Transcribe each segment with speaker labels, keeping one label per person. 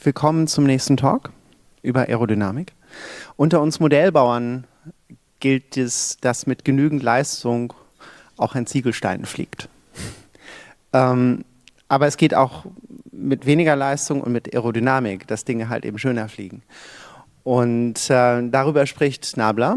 Speaker 1: Willkommen zum nächsten Talk über Aerodynamik. Unter uns Modellbauern gilt es, dass mit genügend Leistung auch ein Ziegelstein fliegt. Aber es geht auch mit weniger Leistung und mit Aerodynamik, dass Dinge halt eben schöner fliegen. Und darüber spricht Nabla.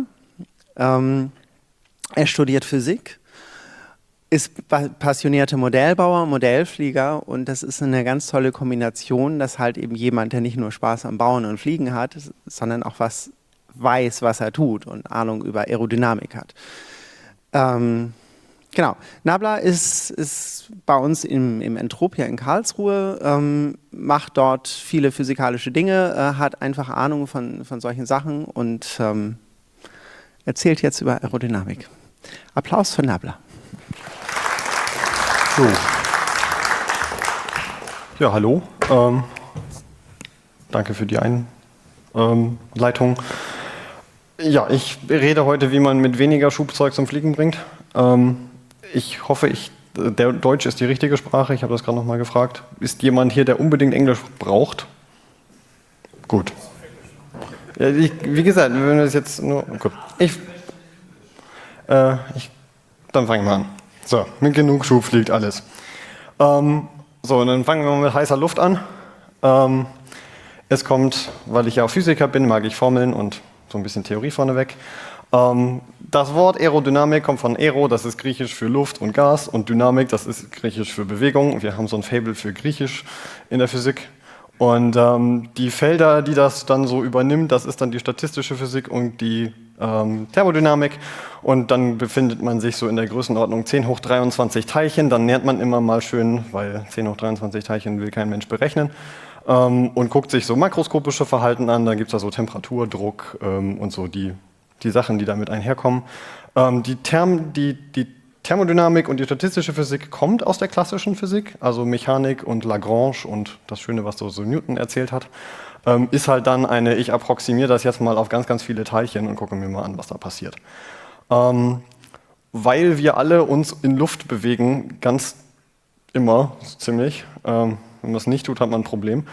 Speaker 1: Er studiert Physik, ist passionierter Modellbauer, Modellflieger, und das ist eine ganz tolle Kombination, dass halt eben jemand, der nicht nur Spaß am Bauen und Fliegen hat, sondern auch was weiß, was er tut und Ahnung über Aerodynamik hat. Genau, Nabla ist bei uns im Entropia in Karlsruhe, macht dort viele physikalische Dinge, hat einfach Ahnung von solchen Sachen und erzählt jetzt über Aerodynamik. Applaus für Nabla.
Speaker 2: So. Ja, hallo. Danke für die Einleitung. Ja, ich rede heute, wie man mit weniger Schubzeug zum Fliegen bringt. Ich hoffe, der Deutsch ist die richtige Sprache. Ich habe das gerade nochmal gefragt. Ist jemand hier, der unbedingt Englisch braucht? Gut. Ja, wie gesagt, wenn wir das jetzt nur... Gut. Dann fangen wir an. So, mit genug Schub fliegt alles. So, und dann fangen wir mal mit heißer Luft an. Es kommt, weil ich ja auch Physiker bin, mag ich Formeln und so ein bisschen Theorie vorneweg. Das Wort Aerodynamik kommt von Aero, das ist griechisch für Luft und Gas, und Dynamik, das ist griechisch für Bewegung. Wir haben so ein Faible für griechisch in der Physik. Und die Felder, die das dann so übernimmt, das ist dann die statistische Physik und die Thermodynamik. Und dann befindet man sich so in der Größenordnung 10 hoch 23 Teilchen. Dann nähert man immer mal schön, weil 10 hoch 23 Teilchen will kein Mensch berechnen. Und guckt sich so makroskopische Verhalten an. Dann gibt es da so Temperatur, Druck und so die Sachen, die damit einherkommen. Die Thermodynamik und die statistische Physik kommt aus der klassischen Physik, also Mechanik und Lagrange und das Schöne, was so Newton erzählt hat, ist halt dann ich approximiere das jetzt mal auf ganz, ganz viele Teilchen und gucke mir mal an, was da passiert. Weil wir alle uns in Luft bewegen, ganz immer, ziemlich, wenn man das nicht tut, hat man ein Problem,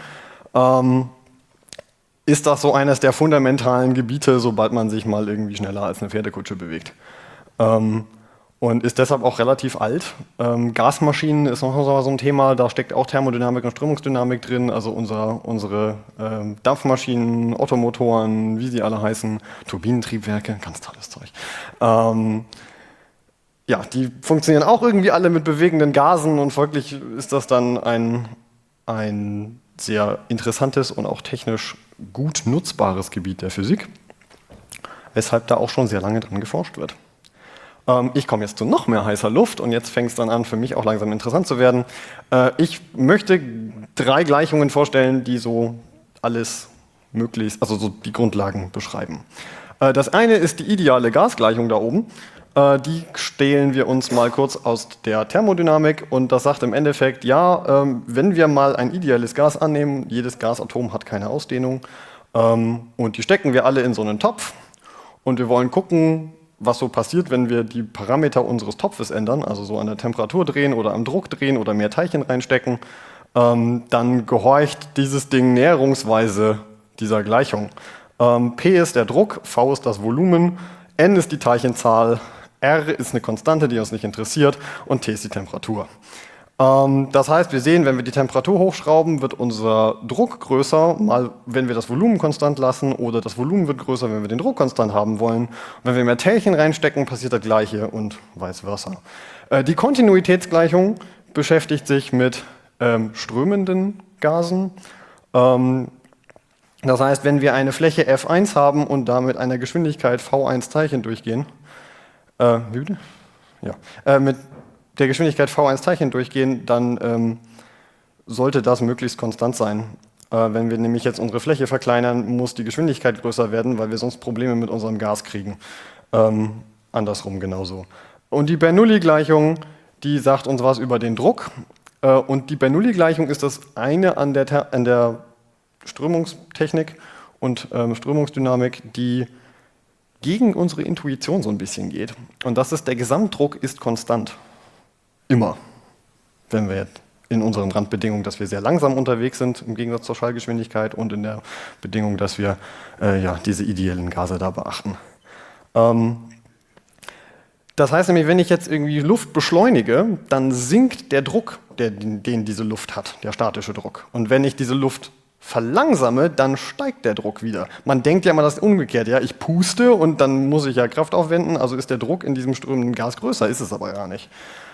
Speaker 2: ist das so eines der fundamentalen Gebiete, sobald man sich mal irgendwie schneller als eine Pferdekutsche bewegt. Und ist deshalb auch relativ alt. Gasmaschinen ist noch so ein Thema, da steckt auch Thermodynamik und Strömungsdynamik drin, also unsere Dampfmaschinen, Ottomotoren, wie sie alle heißen, Turbinentriebwerke, ganz tolles Zeug. Ja, die funktionieren auch irgendwie alle mit bewegenden Gasen und folglich ist das dann ein sehr interessantes und auch technisch gut nutzbares Gebiet der Physik, weshalb da auch schon sehr lange dran geforscht wird. Ich komme jetzt zu noch mehr heißer Luft und jetzt fängt es dann an, für mich auch langsam interessant zu werden. Ich möchte 3 Gleichungen vorstellen, die so alles möglichst, also so die Grundlagen beschreiben. Das eine ist die ideale Gasgleichung da oben. Die stehlen wir uns mal kurz aus der Thermodynamik und das sagt im Endeffekt, ja, wenn wir mal ein ideales Gas annehmen, jedes Gasatom hat keine Ausdehnung und die stecken wir alle in so einen Topf und wir wollen gucken, was so passiert, wenn wir die Parameter unseres Topfes ändern, also so an der Temperatur drehen oder am Druck drehen oder mehr Teilchen reinstecken, dann gehorcht dieses Ding näherungsweise dieser Gleichung. P ist der Druck, V ist das Volumen, N ist die Teilchenzahl, R ist eine Konstante, die uns nicht interessiert, und T ist die Temperatur. Das heißt, wir sehen, wenn wir die Temperatur hochschrauben, wird unser Druck größer, mal wenn wir das Volumen konstant lassen, oder das Volumen wird größer, wenn wir den Druck konstant haben wollen. Und wenn wir mehr Teilchen reinstecken, passiert das Gleiche und vice versa. Die Kontinuitätsgleichung beschäftigt sich mit strömenden Gasen. Das heißt, wenn wir eine Fläche F1 haben und damit einer Geschwindigkeit V1 Teilchen durchgehen, wie bitte? Ja, mit der Geschwindigkeit V1 Teilchen durchgehen, dann sollte das möglichst konstant sein. Wenn wir nämlich jetzt unsere Fläche verkleinern, muss die Geschwindigkeit größer werden, weil wir sonst Probleme mit unserem Gas kriegen. Andersrum genauso. Und die Bernoulli-Gleichung, die sagt uns was über den Druck. Und die Bernoulli-Gleichung ist das eine an der Strömungstechnik und Strömungsdynamik, die gegen unsere Intuition so ein bisschen geht. Und das ist, der Gesamtdruck ist konstant. Immer. Wenn wir jetzt in unseren Randbedingungen, dass wir sehr langsam unterwegs sind, im Gegensatz zur Schallgeschwindigkeit, und in der Bedingung, dass wir diese ideellen Gase da beachten. Das heißt nämlich, wenn ich jetzt irgendwie Luft beschleunige, dann sinkt der Druck, den diese Luft hat, der statische Druck. Und wenn ich diese Luft verlangsame, dann steigt der Druck wieder. Man denkt ja immer, das ist umgekehrt. Ja, ich puste und dann muss ich ja Kraft aufwenden, also ist der Druck in diesem strömenden Gas größer, ist es aber gar nicht.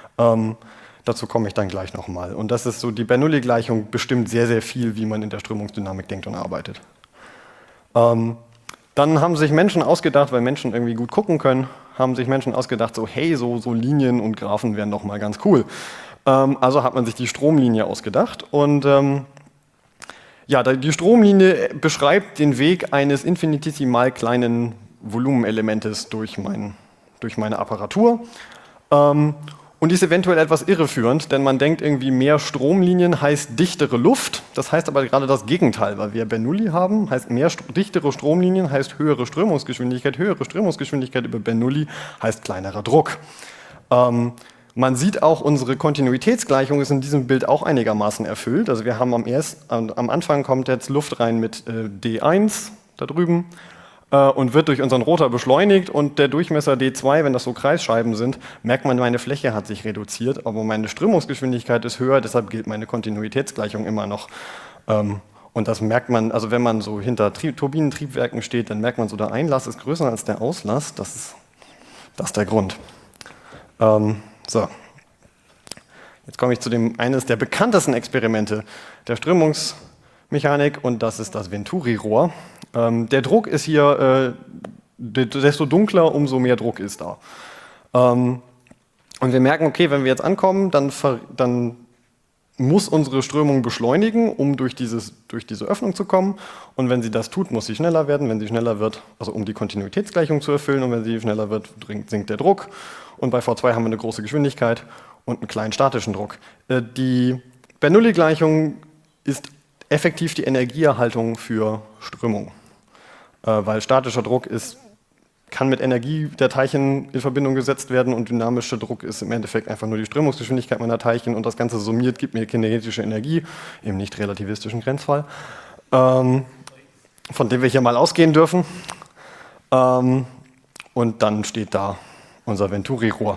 Speaker 2: Dazu komme ich dann gleich nochmal. Und das ist so, die Bernoulli-Gleichung bestimmt sehr, sehr viel, wie man in der Strömungsdynamik denkt und arbeitet. Dann haben sich Menschen ausgedacht, weil Menschen irgendwie gut gucken können, haben sich Menschen ausgedacht, so hey, so Linien und Graphen wären doch mal ganz cool. Also hat man sich die Stromlinie ausgedacht und ja, die Stromlinie beschreibt den Weg eines infinitesimal kleinen Volumenelementes durch meine Apparatur und ist eventuell etwas irreführend, denn man denkt irgendwie, mehr Stromlinien heißt dichtere Luft. Das heißt aber gerade das Gegenteil, weil wir Bernoulli haben, heißt mehr dichtere Stromlinien heißt höhere Strömungsgeschwindigkeit über Bernoulli heißt kleinerer Druck. Man sieht auch, unsere Kontinuitätsgleichung ist in diesem Bild auch einigermaßen erfüllt. Also wir haben am Anfang kommt jetzt Luft rein mit D1 da drüben und wird durch unseren Rotor beschleunigt und der Durchmesser D2, wenn das so Kreisscheiben sind, merkt man, meine Fläche hat sich reduziert, aber meine Strömungsgeschwindigkeit ist höher, deshalb gilt meine Kontinuitätsgleichung immer noch. Und das merkt man, also wenn man so hinter Turbinentriebwerken steht, dann merkt man so, der Einlass ist größer als der Auslass, das ist der Grund. So, jetzt komme ich zu eines der bekanntesten Experimente der Strömungsmechanik und das ist das Venturi-Rohr. Der Druck ist hier, desto dunkler, umso mehr Druck ist da. Und wir merken, okay, wenn wir jetzt ankommen, dann muss unsere Strömung beschleunigen, um durch diese Öffnung zu kommen. Und wenn sie das tut, muss sie schneller werden. Wenn sie schneller wird, also um die Kontinuitätsgleichung zu erfüllen, und wenn sie schneller wird, sinkt der Druck. Und bei V2 haben wir eine große Geschwindigkeit und einen kleinen statischen Druck. Die Bernoulli-Gleichung ist effektiv die Energieerhaltung für Strömung, weil statischer Druck kann mit Energie der Teilchen in Verbindung gesetzt werden und dynamischer Druck ist im Endeffekt einfach nur die Strömungsgeschwindigkeit meiner Teilchen und das Ganze summiert gibt mir kinetische Energie im nicht relativistischen Grenzfall, von dem wir hier mal ausgehen dürfen. Und dann steht da unser Venturi-Rohr.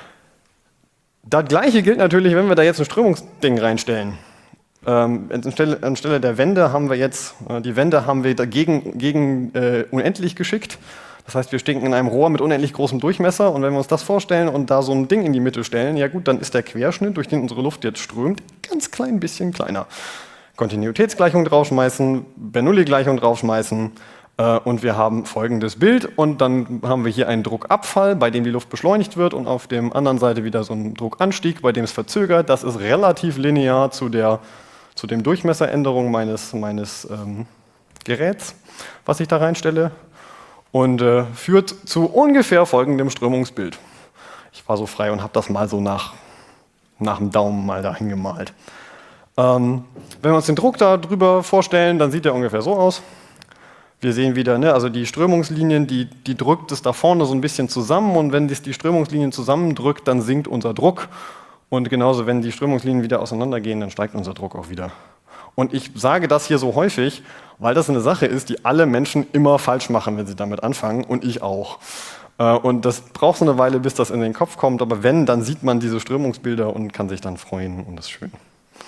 Speaker 2: Das gleiche gilt natürlich, wenn wir da jetzt ein Strömungsding reinstellen. Anstelle der Wände haben wir jetzt, die Wände haben wir gegen unendlich geschickt. Das heißt, wir stecken in einem Rohr mit unendlich großem Durchmesser und wenn wir uns das vorstellen und da so ein Ding in die Mitte stellen, ja gut, dann ist der Querschnitt, durch den unsere Luft jetzt strömt, ganz klein bisschen kleiner. Kontinuitätsgleichung draufschmeißen, Bernoulli-Gleichung draufschmeißen, und wir haben folgendes Bild und dann haben wir hier einen Druckabfall, bei dem die Luft beschleunigt wird und auf der anderen Seite wieder so einen Druckanstieg, bei dem es verzögert. Das ist relativ linear zu dem Durchmesseränderung meines Geräts, was ich da reinstelle und führt zu ungefähr folgendem Strömungsbild. Ich war so frei und habe das mal so nach dem Daumen mal dahin gemalt. Wenn wir uns den Druck da drüber vorstellen, dann sieht der ungefähr so aus. Wir sehen wieder, also die Strömungslinien, die drückt es da vorne so ein bisschen zusammen und wenn die Strömungslinien zusammendrückt, dann sinkt unser Druck und genauso, wenn die Strömungslinien wieder auseinandergehen, dann steigt unser Druck auch wieder. Und ich sage das hier so häufig, weil das eine Sache ist, die alle Menschen immer falsch machen, wenn sie damit anfangen und ich auch. Und das braucht so eine Weile, bis das in den Kopf kommt, aber wenn, dann sieht man diese Strömungsbilder und kann sich dann freuen und das ist schön.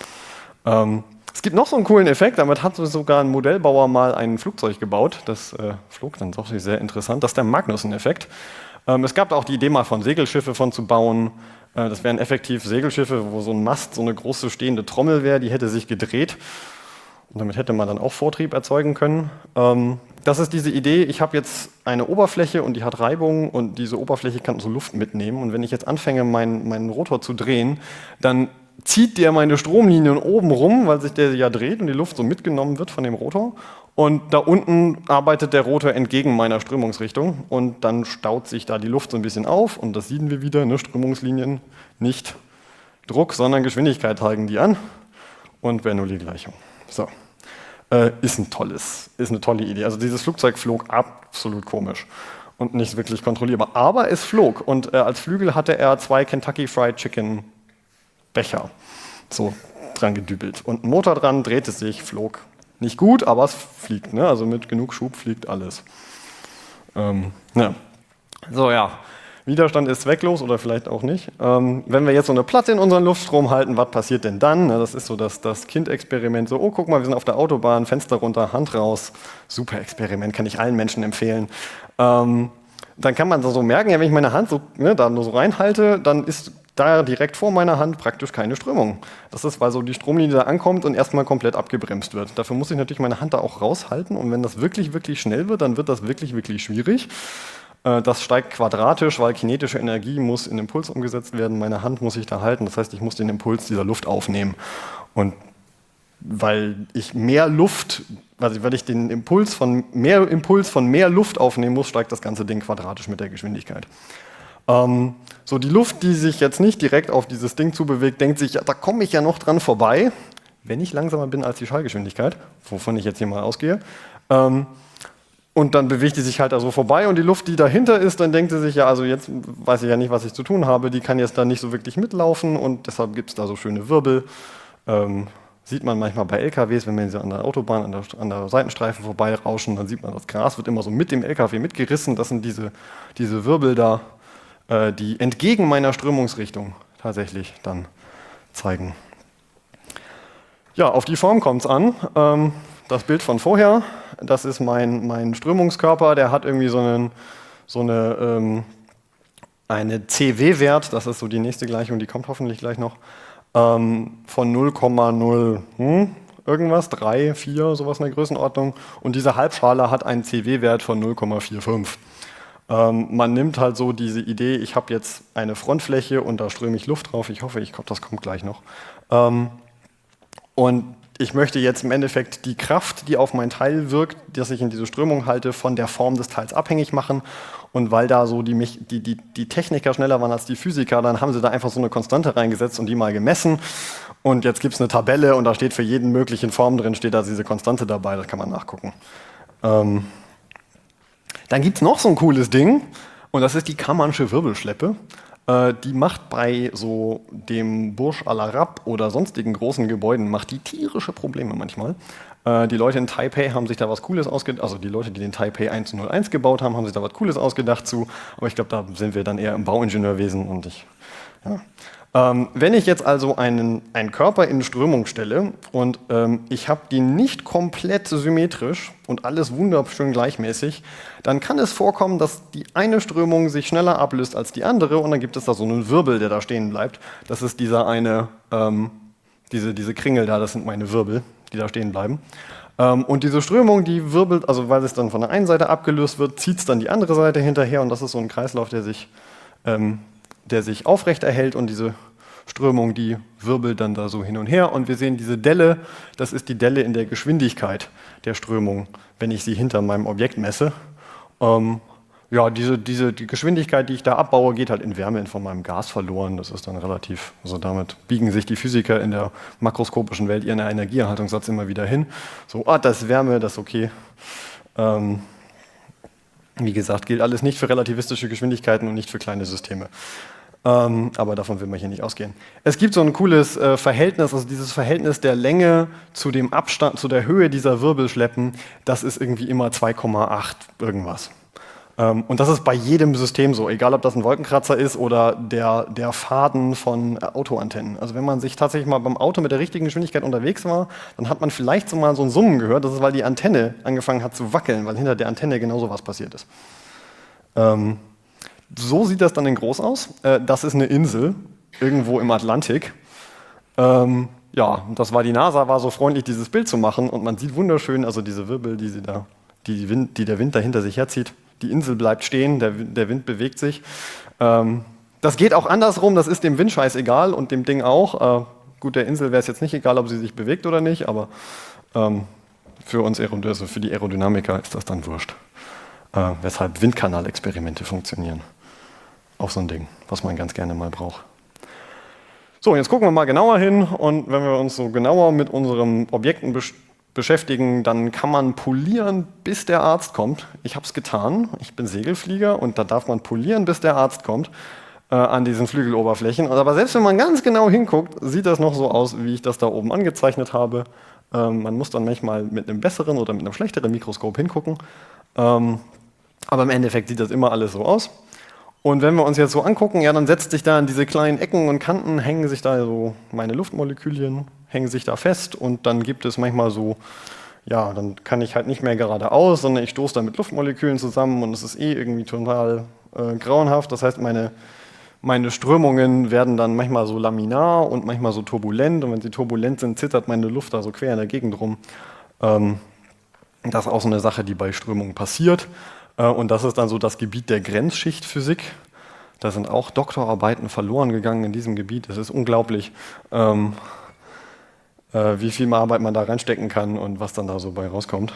Speaker 2: Es gibt noch so einen coolen Effekt, damit hat sogar ein Modellbauer mal ein Flugzeug gebaut, das flog dann doch sehr interessant, das ist der Magnussen-Effekt. Es gab auch die Idee mal von Segelschiffe zu bauen, das wären effektiv Segelschiffe, wo so ein Mast, so eine große stehende Trommel wäre, die hätte sich gedreht und damit hätte man dann auch Vortrieb erzeugen können. Das ist diese Idee, ich habe jetzt eine Oberfläche und die hat Reibung und diese Oberfläche kann so Luft mitnehmen und wenn ich jetzt anfange, meinen Rotor zu drehen, dann zieht der meine Stromlinien oben rum, weil sich der ja dreht und die Luft so mitgenommen wird von dem Rotor. Und da unten arbeitet der Rotor entgegen meiner Strömungsrichtung und dann staut sich da die Luft so ein bisschen auf und das sehen wir wieder, Strömungslinien, nicht Druck, sondern Geschwindigkeit zeigen die an und Bernoulli-Gleichung. So, ist eine tolle Idee. Also dieses Flugzeug flog absolut komisch und nicht wirklich kontrollierbar, aber es flog und als Flügel hatte er 2 Kentucky Fried Chicken Becher. So dran gedübelt. Und ein Motor dran, drehte sich, flog. Nicht gut, aber es fliegt. Ne? Also mit genug Schub fliegt alles. Ja. So, ja. Widerstand ist zwecklos oder vielleicht auch nicht. Wenn wir jetzt so eine Platte in unseren Luftstrom halten, was passiert denn dann? Das ist so das Kind-Experiment. So, oh, guck mal, wir sind auf der Autobahn, Fenster runter, Hand raus. Super Experiment, kann ich allen Menschen empfehlen. Dann kann man so merken, ja, wenn ich meine Hand so, da nur so reinhalte, dann ist da direkt vor meiner Hand praktisch keine Strömung. Das ist, weil so die Stromlinie da ankommt und erstmal komplett abgebremst wird. Dafür muss ich natürlich meine Hand da auch raushalten und wenn das wirklich, wirklich schnell wird, dann wird das wirklich, wirklich schwierig. Das steigt quadratisch, weil kinetische Energie muss in Impuls umgesetzt werden. Meine Hand muss ich da halten, das heißt, ich muss den Impuls dieser Luft aufnehmen. Und weil ich mehr Luft, also weil ich den Impuls von mehr Luft aufnehmen muss, steigt das ganze Ding quadratisch mit der Geschwindigkeit. So die Luft, die sich jetzt nicht direkt auf dieses Ding zubewegt, denkt sich, ja, da komme ich ja noch dran vorbei, wenn ich langsamer bin als die Schallgeschwindigkeit, wovon ich jetzt hier mal ausgehe. Und dann bewegt die sich halt da so vorbei und die Luft, die dahinter ist, dann denkt sie sich, ja, also jetzt weiß ich ja nicht, was ich zu tun habe, die kann jetzt da nicht so wirklich mitlaufen und deshalb gibt es da so schöne Wirbel. Sieht man manchmal bei LKWs, wenn wir sie an der Autobahn, an der Seitenstreifen vorbeirauschen, dann sieht man, das Gras wird immer so mit dem LKW mitgerissen. Das sind diese Wirbel da, die entgegen meiner Strömungsrichtung tatsächlich dann zeigen. Ja, auf die Form kommt es an. Das Bild von vorher, das ist mein Strömungskörper, der hat irgendwie eine CW-Wert, das ist so die nächste Gleichung, die kommt hoffentlich gleich noch, von 0,0 irgendwas, 3, 4, sowas in der Größenordnung. Und diese Halbschale hat einen CW-Wert von 0,45. Man nimmt halt so diese Idee, ich habe jetzt eine Frontfläche und da ströme ich Luft drauf, ich hoffe, das kommt gleich noch. Und ich möchte jetzt im Endeffekt die Kraft, die auf mein Teil wirkt, das ich in diese Strömung halte, von der Form des Teils abhängig machen. Und weil da so die Techniker schneller waren als die Physiker, dann haben sie da einfach so eine Konstante reingesetzt und die mal gemessen. Und jetzt gibt es eine Tabelle und da steht für jeden möglichen Form drin, steht da diese Konstante dabei, das kann man nachgucken. Dann gibt es noch so ein cooles Ding und das ist die Kammernsche Wirbelschleppe. Die macht bei so dem Burj Al Arab oder sonstigen großen Gebäuden macht die tierische Probleme manchmal. Die Leute in Taipei haben sich da was Cooles ausgedacht, also die Leute, die den Taipei 101 gebaut haben, haben sich da was Cooles ausgedacht zu, aber ich glaube, da sind wir dann eher im Bauingenieurwesen und wenn ich jetzt also einen Körper in Strömung stelle und ich habe die nicht komplett symmetrisch und alles wunderschön gleichmäßig, dann kann es vorkommen, dass die eine Strömung sich schneller ablöst als die andere und dann gibt es da so einen Wirbel, der da stehen bleibt. Das ist dieser eine, diese Kringel da, das sind meine Wirbel, die da stehen bleiben. Und diese Strömung, die wirbelt, also weil es dann von der einen Seite abgelöst wird, zieht es dann die andere Seite hinterher und das ist so ein Kreislauf, der sich aufrecht erhält und diese Strömung, die wirbelt dann da so hin und her und wir sehen diese Delle, das ist die Delle in der Geschwindigkeit der Strömung, wenn ich sie hinter meinem Objekt messe. Die Geschwindigkeit, die ich da abbaue, geht halt in Wärme von meinem Gas verloren. Das ist dann relativ, also damit biegen sich die Physiker in der makroskopischen Welt ihren Energieerhaltungssatz immer wieder hin. So, das ist Wärme, das ist okay. Wie gesagt, gilt alles nicht für relativistische Geschwindigkeiten und nicht für kleine Systeme. Aber davon will man hier nicht ausgehen. Es gibt so ein cooles Verhältnis, also dieses Verhältnis der Länge zu dem Abstand, zu der Höhe dieser Wirbelschleppen, das ist irgendwie immer 2,8 irgendwas. Und das ist bei jedem System so, egal ob das ein Wolkenkratzer ist oder der Faden von Autoantennen. Also wenn man sich tatsächlich mal beim Auto mit der richtigen Geschwindigkeit unterwegs war, dann hat man vielleicht so mal so ein Summen gehört, das ist, weil die Antenne angefangen hat zu wackeln, weil hinter der Antenne genau so was passiert ist. So sieht das dann in groß aus. Das ist eine Insel, irgendwo im Atlantik. Das war die NASA, war so freundlich, dieses Bild zu machen und man sieht wunderschön, also diese Wirbel, die der Wind da hinter sich herzieht. Die Insel bleibt stehen, der Wind bewegt sich. Das geht auch andersrum, das ist dem Wind scheißegal und dem Ding auch. Gut, der Insel wäre es jetzt nicht egal, ob sie sich bewegt oder nicht, aber für uns für die Aerodynamiker ist das dann wurscht. Weshalb Windkanalexperimente funktionieren. Auch so ein Ding, was man ganz gerne mal braucht. So, jetzt gucken wir mal genauer hin und wenn wir uns so genauer mit unseren Objekten beschäftigen, dann kann man polieren, bis der Arzt kommt. Ich habe es getan, ich bin Segelflieger und da darf man polieren, bis der Arzt kommt. an diesen Flügeloberflächen. Aber selbst wenn man ganz genau hinguckt, sieht das noch so aus, wie ich das da oben angezeichnet habe. Man muss dann manchmal mit einem besseren oder mit einem schlechteren Mikroskop hingucken. Aber im Endeffekt sieht das immer alles so aus. Und wenn wir uns jetzt so angucken, ja, dann setzt sich da in diese kleinen Ecken und Kanten, hängen sich da so meine Luftmolekülchen, hängen sich da fest und dann gibt es manchmal so, ja, dann kann ich halt nicht mehr geradeaus, sondern ich stoße da mit Luftmolekülen zusammen und es ist irgendwie total grauenhaft. Das heißt, meine Strömungen werden dann manchmal so laminar und manchmal so turbulent und wenn sie turbulent sind, zittert meine Luft da so quer in der Gegend rum. Das ist auch so eine Sache, die bei Strömungen passiert. Und das ist dann so das Gebiet der Grenzschichtphysik. Da sind auch Doktorarbeiten verloren gegangen in diesem Gebiet. Es ist unglaublich, wie viel Arbeit man da reinstecken kann und was dann da so bei rauskommt.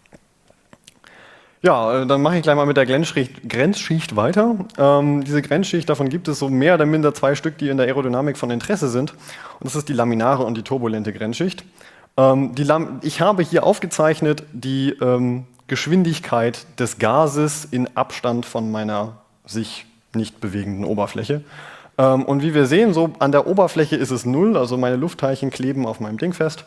Speaker 2: Ja, dann mache ich gleich mal mit der Grenzschicht weiter. Diese Grenzschicht, davon gibt es so mehr oder minder 2 Stück, die in der Aerodynamik von Interesse sind. Und das ist die laminare und die turbulente Grenzschicht. Ich habe hier aufgezeichnet die Geschwindigkeit des Gases in Abstand von meiner sich nicht bewegenden Oberfläche. Und wie wir sehen, so an der Oberfläche ist es 0, also meine Luftteilchen kleben auf meinem Ding fest.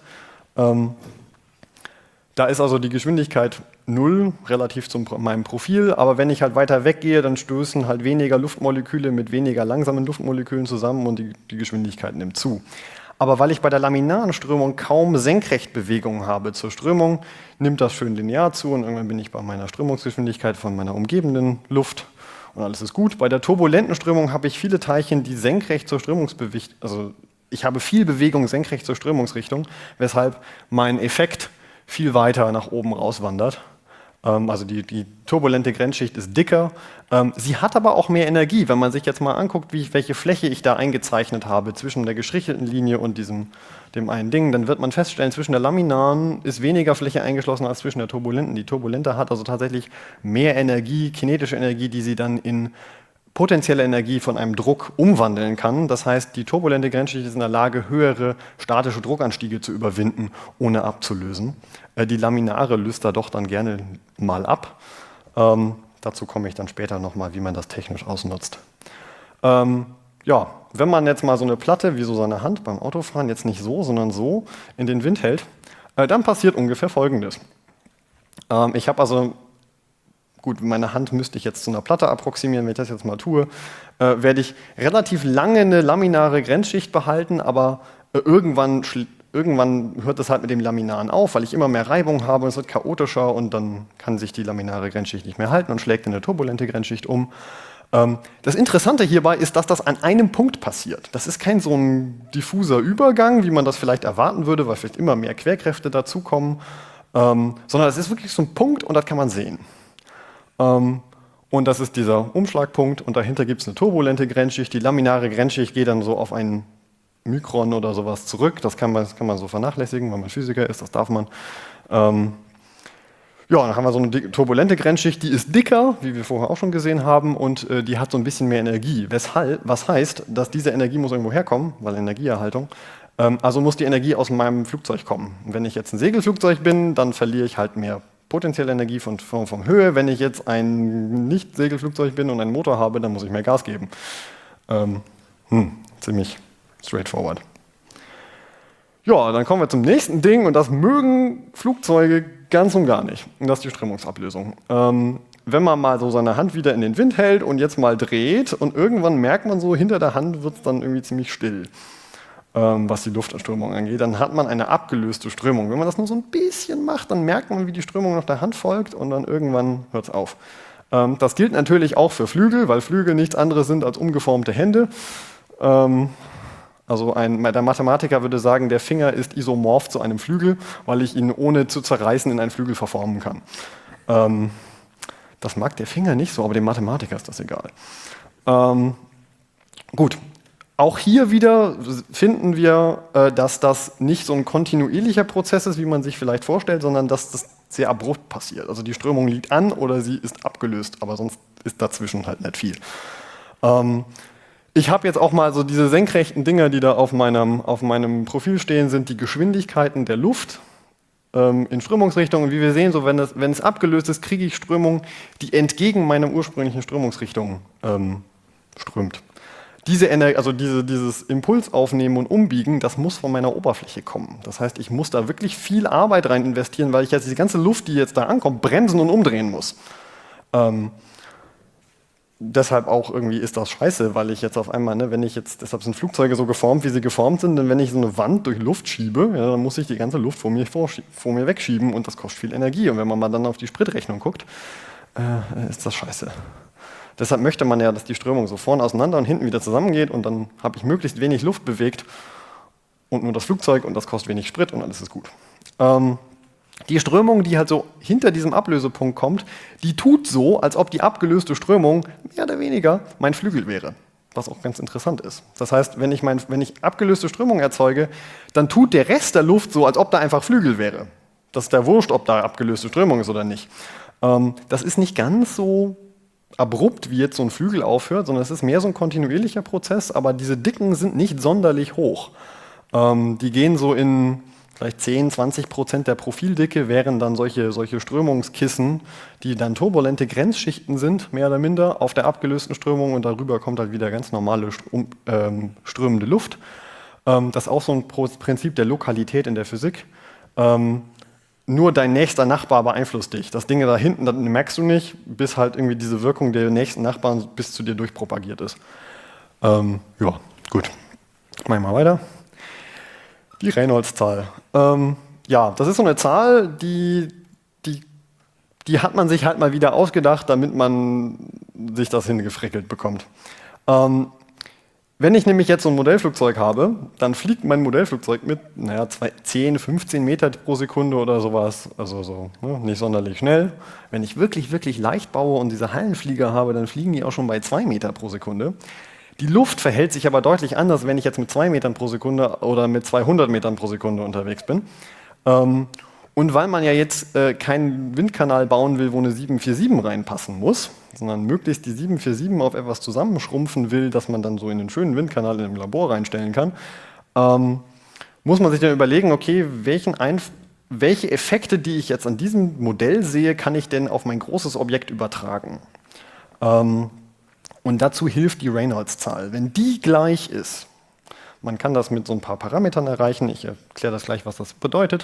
Speaker 2: Da ist also die Geschwindigkeit 0 relativ zu meinem Profil, aber wenn ich halt weiter weggehe, dann stößen halt weniger Luftmoleküle mit weniger langsamen Luftmolekülen zusammen und die Geschwindigkeit nimmt zu. Aber weil ich bei der laminaren Strömung kaum Senkrechtbewegungen habe zur Strömung, nimmt das schön linear zu und irgendwann bin ich bei meiner Strömungsgeschwindigkeit von meiner umgebenden Luft und alles ist gut. Bei der turbulenten Strömung habe ich viele Teilchen, die senkrecht zur Strömungsbewegung, also ich habe viel Bewegung senkrecht zur Strömungsrichtung, weshalb mein Effekt viel weiter nach oben rauswandert. Also die turbulente Grenzschicht ist dicker. Sie hat aber auch mehr Energie. Wenn man sich jetzt mal anguckt, welche Fläche ich da eingezeichnet habe zwischen der gestrichelten Linie und dem einen Ding, dann wird man feststellen, zwischen der laminaren ist weniger Fläche eingeschlossen als zwischen der turbulenten. Die turbulente hat also tatsächlich mehr Energie, kinetische Energie, die sie dann in potenzielle Energie von einem Druck umwandeln kann. Das heißt, die turbulente Grenzschicht ist in der Lage, höhere statische Druckanstiege zu überwinden, ohne abzulösen. Die laminare löst da doch dann gerne mal ab. Dazu komme ich dann später nochmal, wie man das technisch ausnutzt. Ja, wenn man jetzt mal so eine Platte, wie so seine Hand beim Autofahren, jetzt nicht so, sondern so in den Wind hält, dann passiert ungefähr Folgendes. Ich habe also gut, meine Hand müsste ich jetzt zu einer Platte approximieren, wenn ich das jetzt mal tue, werde ich relativ lange eine laminare Grenzschicht behalten, aber irgendwann hört das halt mit dem Laminaren auf, weil ich immer mehr Reibung habe, es wird chaotischer und dann kann sich die laminare Grenzschicht nicht mehr halten und schlägt in eine turbulente Grenzschicht um. Das Interessante hierbei ist, dass das an einem Punkt passiert. Das ist kein so ein diffuser Übergang, wie man das vielleicht erwarten würde, weil vielleicht immer mehr Querkräfte dazukommen, sondern es ist wirklich so ein Punkt und das kann man sehen. Und das ist dieser Umschlagpunkt und dahinter gibt es eine turbulente Grenzschicht. Die laminare Grenzschicht geht dann so auf einen Mikron oder sowas zurück. Das kann man so vernachlässigen, wenn man Physiker ist, das darf man. Ja, dann haben wir so eine turbulente Grenzschicht, die ist dicker, wie wir vorher auch schon gesehen haben, und die hat so ein bisschen mehr Energie. Was heißt, dass diese Energie muss irgendwo herkommen, weil Energieerhaltung. Also muss die Energie aus meinem Flugzeug kommen. Wenn ich jetzt ein Segelflugzeug bin, dann verliere ich halt mehr potenzielle Energie von Höhe. Wenn ich jetzt ein Nicht-Segelflugzeug bin und einen Motor habe, dann muss ich mehr Gas geben. Ziemlich straightforward. Ja, dann kommen wir zum nächsten Ding und das mögen Flugzeuge ganz und gar nicht. Und das ist die Strömungsablösung. Wenn man mal so seine Hand wieder in den Wind hält und jetzt mal dreht und irgendwann merkt man so, hinter der Hand wird es dann irgendwie ziemlich still, was die Luftströmung angeht, dann hat man eine abgelöste Strömung. Wenn man das nur so ein bisschen macht, dann merkt man, wie die Strömung noch der Hand folgt und dann irgendwann hört es auf. Das gilt natürlich auch für Flügel, weil Flügel nichts anderes sind als umgeformte Hände. Also der Mathematiker würde sagen, der Finger ist isomorph zu einem Flügel, weil ich ihn ohne zu zerreißen in einen Flügel verformen kann. Das mag der Finger nicht so, aber dem Mathematiker ist das egal. Gut. Auch hier wieder finden wir, dass das nicht so ein kontinuierlicher Prozess ist, wie man sich vielleicht vorstellt, sondern dass das sehr abrupt passiert. Also die Strömung liegt an oder sie ist abgelöst, aber sonst ist dazwischen halt nicht viel. Ich habe jetzt auch mal so diese senkrechten Dinger, die da auf meinem Profil stehen, sind die Geschwindigkeiten der Luft in Strömungsrichtung. Und wie wir sehen, so wenn es abgelöst ist, kriege ich Strömungen, die entgegen meiner ursprünglichen Strömungsrichtung strömt. Dieses Impuls aufnehmen und umbiegen, das muss von meiner Oberfläche kommen. Das heißt, ich muss da wirklich viel Arbeit rein investieren, weil ich jetzt diese ganze Luft, die jetzt da ankommt, bremsen und umdrehen muss. Deshalb auch irgendwie ist das scheiße, weil ich jetzt auf einmal, deshalb sind Flugzeuge so geformt, wie sie geformt sind, denn wenn ich so eine Wand durch Luft schiebe, ja, dann muss ich die ganze Luft vor mir wegschieben und das kostet viel Energie. Und wenn man mal dann auf die Spritrechnung guckt, ist das scheiße. Deshalb möchte man ja, dass die Strömung so vorne auseinander und hinten wieder zusammengeht und dann habe ich möglichst wenig Luft bewegt und nur das Flugzeug und das kostet wenig Sprit und alles ist gut. Die Strömung, die halt so hinter diesem Ablösepunkt kommt, die tut so, als ob die abgelöste Strömung mehr oder weniger mein Flügel wäre, was auch ganz interessant ist. Das heißt, wenn ich abgelöste Strömung erzeuge, dann tut der Rest der Luft so, als ob da einfach Flügel wäre. Das ist ja wurscht, ob da abgelöste Strömung ist oder nicht. Das ist nicht ganz so abrupt, wie jetzt so ein Flügel aufhört, sondern es ist mehr so ein kontinuierlicher Prozess, aber diese Dicken sind nicht sonderlich hoch. Die gehen so in vielleicht 10-20% der Profildicke, wären dann solche Strömungskissen, die dann turbulente Grenzschichten sind, mehr oder minder, auf der abgelösten Strömung und darüber kommt halt wieder ganz normale strömende Luft. Das ist auch so ein Prinzip der Lokalität in der Physik. Nur dein nächster Nachbar beeinflusst dich. Das Ding da hinten, das merkst du nicht, bis halt irgendwie diese Wirkung der nächsten Nachbarn bis zu dir durchpropagiert ist. Ja, gut. Machen wir mal weiter. Die Reynolds-Zahl. Ja, das ist so eine Zahl, die hat man sich halt mal wieder ausgedacht, damit man sich das hingefrickelt bekommt. Wenn ich nämlich jetzt so ein Modellflugzeug habe, dann fliegt mein Modellflugzeug mit 10, 15 Meter pro Sekunde oder sowas, also so nicht sonderlich schnell. Wenn ich wirklich, wirklich leicht baue und diese Hallenflieger habe, dann fliegen die auch schon bei 2 Meter pro Sekunde. Die Luft verhält sich aber deutlich anders, wenn ich jetzt mit 2 Metern pro Sekunde oder mit 200 Metern pro Sekunde unterwegs bin. Und weil man ja jetzt keinen Windkanal bauen will, wo eine 747 reinpassen muss, sondern möglichst die 747 auf etwas zusammenschrumpfen will, dass man dann so in den schönen Windkanal in dem Labor reinstellen kann, muss man sich dann überlegen, okay, welche Effekte, die ich jetzt an diesem Modell sehe, kann ich denn auf mein großes Objekt übertragen? Und dazu hilft die Reynolds-Zahl. Wenn die gleich ist, man kann das mit so ein paar Parametern erreichen, ich erkläre das gleich, was das bedeutet,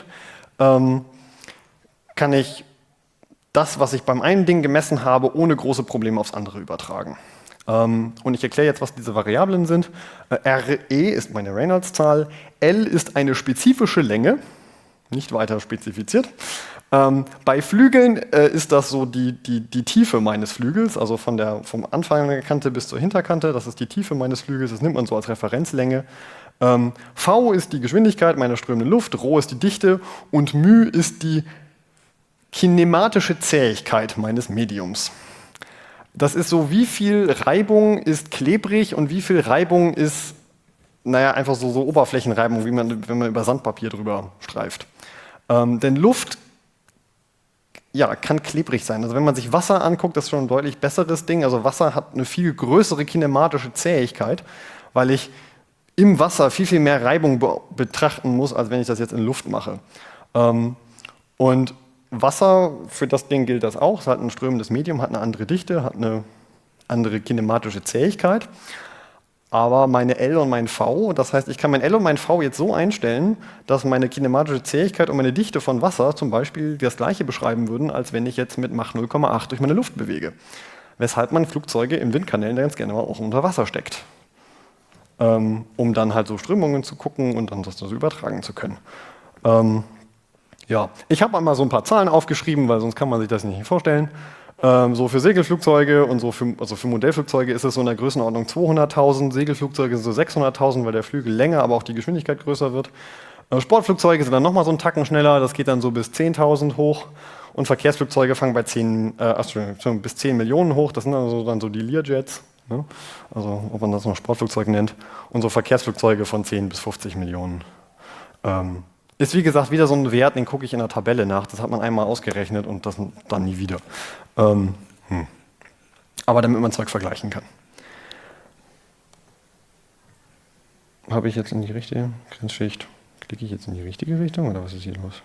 Speaker 2: kann ich das, was ich beim einen Ding gemessen habe, ohne große Probleme aufs andere übertragen. Und ich erkläre jetzt, was diese Variablen sind. RE ist meine Reynolds-Zahl, L ist eine spezifische Länge, nicht weiter spezifiziert. Bei Flügeln ist das so die Tiefe meines Flügels, also vom Anfang der Kante bis zur Hinterkante, das ist die Tiefe meines Flügels, das nimmt man so als Referenzlänge. V ist die Geschwindigkeit meiner strömenden Luft, Rho ist die Dichte und μ ist die kinematische Zähigkeit meines Mediums. Das ist so, wie viel Reibung ist klebrig und wie viel Reibung ist, einfach so Oberflächenreibung, wenn man über Sandpapier drüber streift. Denn Luft kann klebrig sein. Also wenn man sich Wasser anguckt, das ist schon ein deutlich besseres Ding. Also Wasser hat eine viel größere kinematische Zähigkeit, weil ich im Wasser viel, viel mehr Reibung betrachten muss, als wenn ich das jetzt in Luft mache. Und Wasser, für das Ding gilt das auch. Es hat ein strömendes Medium, hat eine andere Dichte, hat eine andere kinematische Zähigkeit. Aber meine L und mein V, das heißt, ich kann mein L und mein V jetzt so einstellen, dass meine kinematische Zähigkeit und meine Dichte von Wasser zum Beispiel das gleiche beschreiben würden, als wenn ich jetzt mit Mach 0,8 durch meine Luft bewege. Weshalb man Flugzeuge im Windkanälen ganz gerne mal auch unter Wasser steckt. Um dann halt so Strömungen zu gucken und dann das so übertragen zu können. Ich habe einmal so ein paar Zahlen aufgeschrieben, weil sonst kann man sich das nicht vorstellen. So für Segelflugzeuge und für Modellflugzeuge ist es so in der Größenordnung 200.000, Segelflugzeuge sind so 600.000, weil der Flügel länger, aber auch die Geschwindigkeit größer wird. Sportflugzeuge sind dann nochmal so einen Tacken schneller, das geht dann so bis 10.000 hoch und Verkehrsflugzeuge fangen bei bis 10 Millionen hoch, das sind dann so die Learjets, ne? Also ob man das noch Sportflugzeug nennt, und so Verkehrsflugzeuge von 10 bis 50 Millionen. Ist wie gesagt wieder so ein Wert, den gucke ich in der Tabelle nach. Das hat man einmal ausgerechnet und das dann nie wieder. Aber damit man Zeug vergleichen kann. Habe ich jetzt in die richtige Grenzschicht? Klicke ich jetzt in die richtige Richtung oder was ist hier los?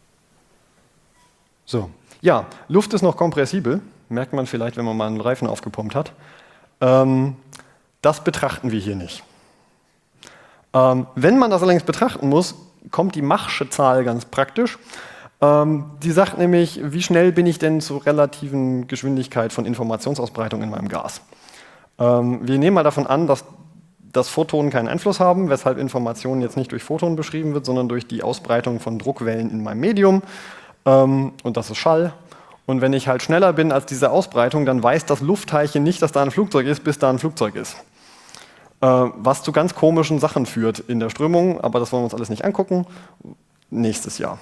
Speaker 2: So, ja, Luft ist noch kompressibel. Merkt man vielleicht, wenn man mal einen Reifen aufgepumpt hat. Das betrachten wir hier nicht. Wenn man das allerdings betrachten muss, kommt die Machsche Zahl ganz praktisch. Die sagt nämlich, wie schnell bin ich denn zur relativen Geschwindigkeit von Informationsausbreitung in meinem Gas. Wir nehmen mal davon an, dass das Photonen keinen Einfluss haben, weshalb Information jetzt nicht durch Photonen beschrieben wird, sondern durch die Ausbreitung von Druckwellen in meinem Medium. Und das ist Schall. Und wenn ich halt schneller bin als diese Ausbreitung, dann weiß das Luftteilchen nicht, dass da ein Flugzeug ist, bis da ein Flugzeug ist. Was zu ganz komischen Sachen führt in der Strömung, aber das wollen wir uns alles nicht angucken. Nächstes Jahr.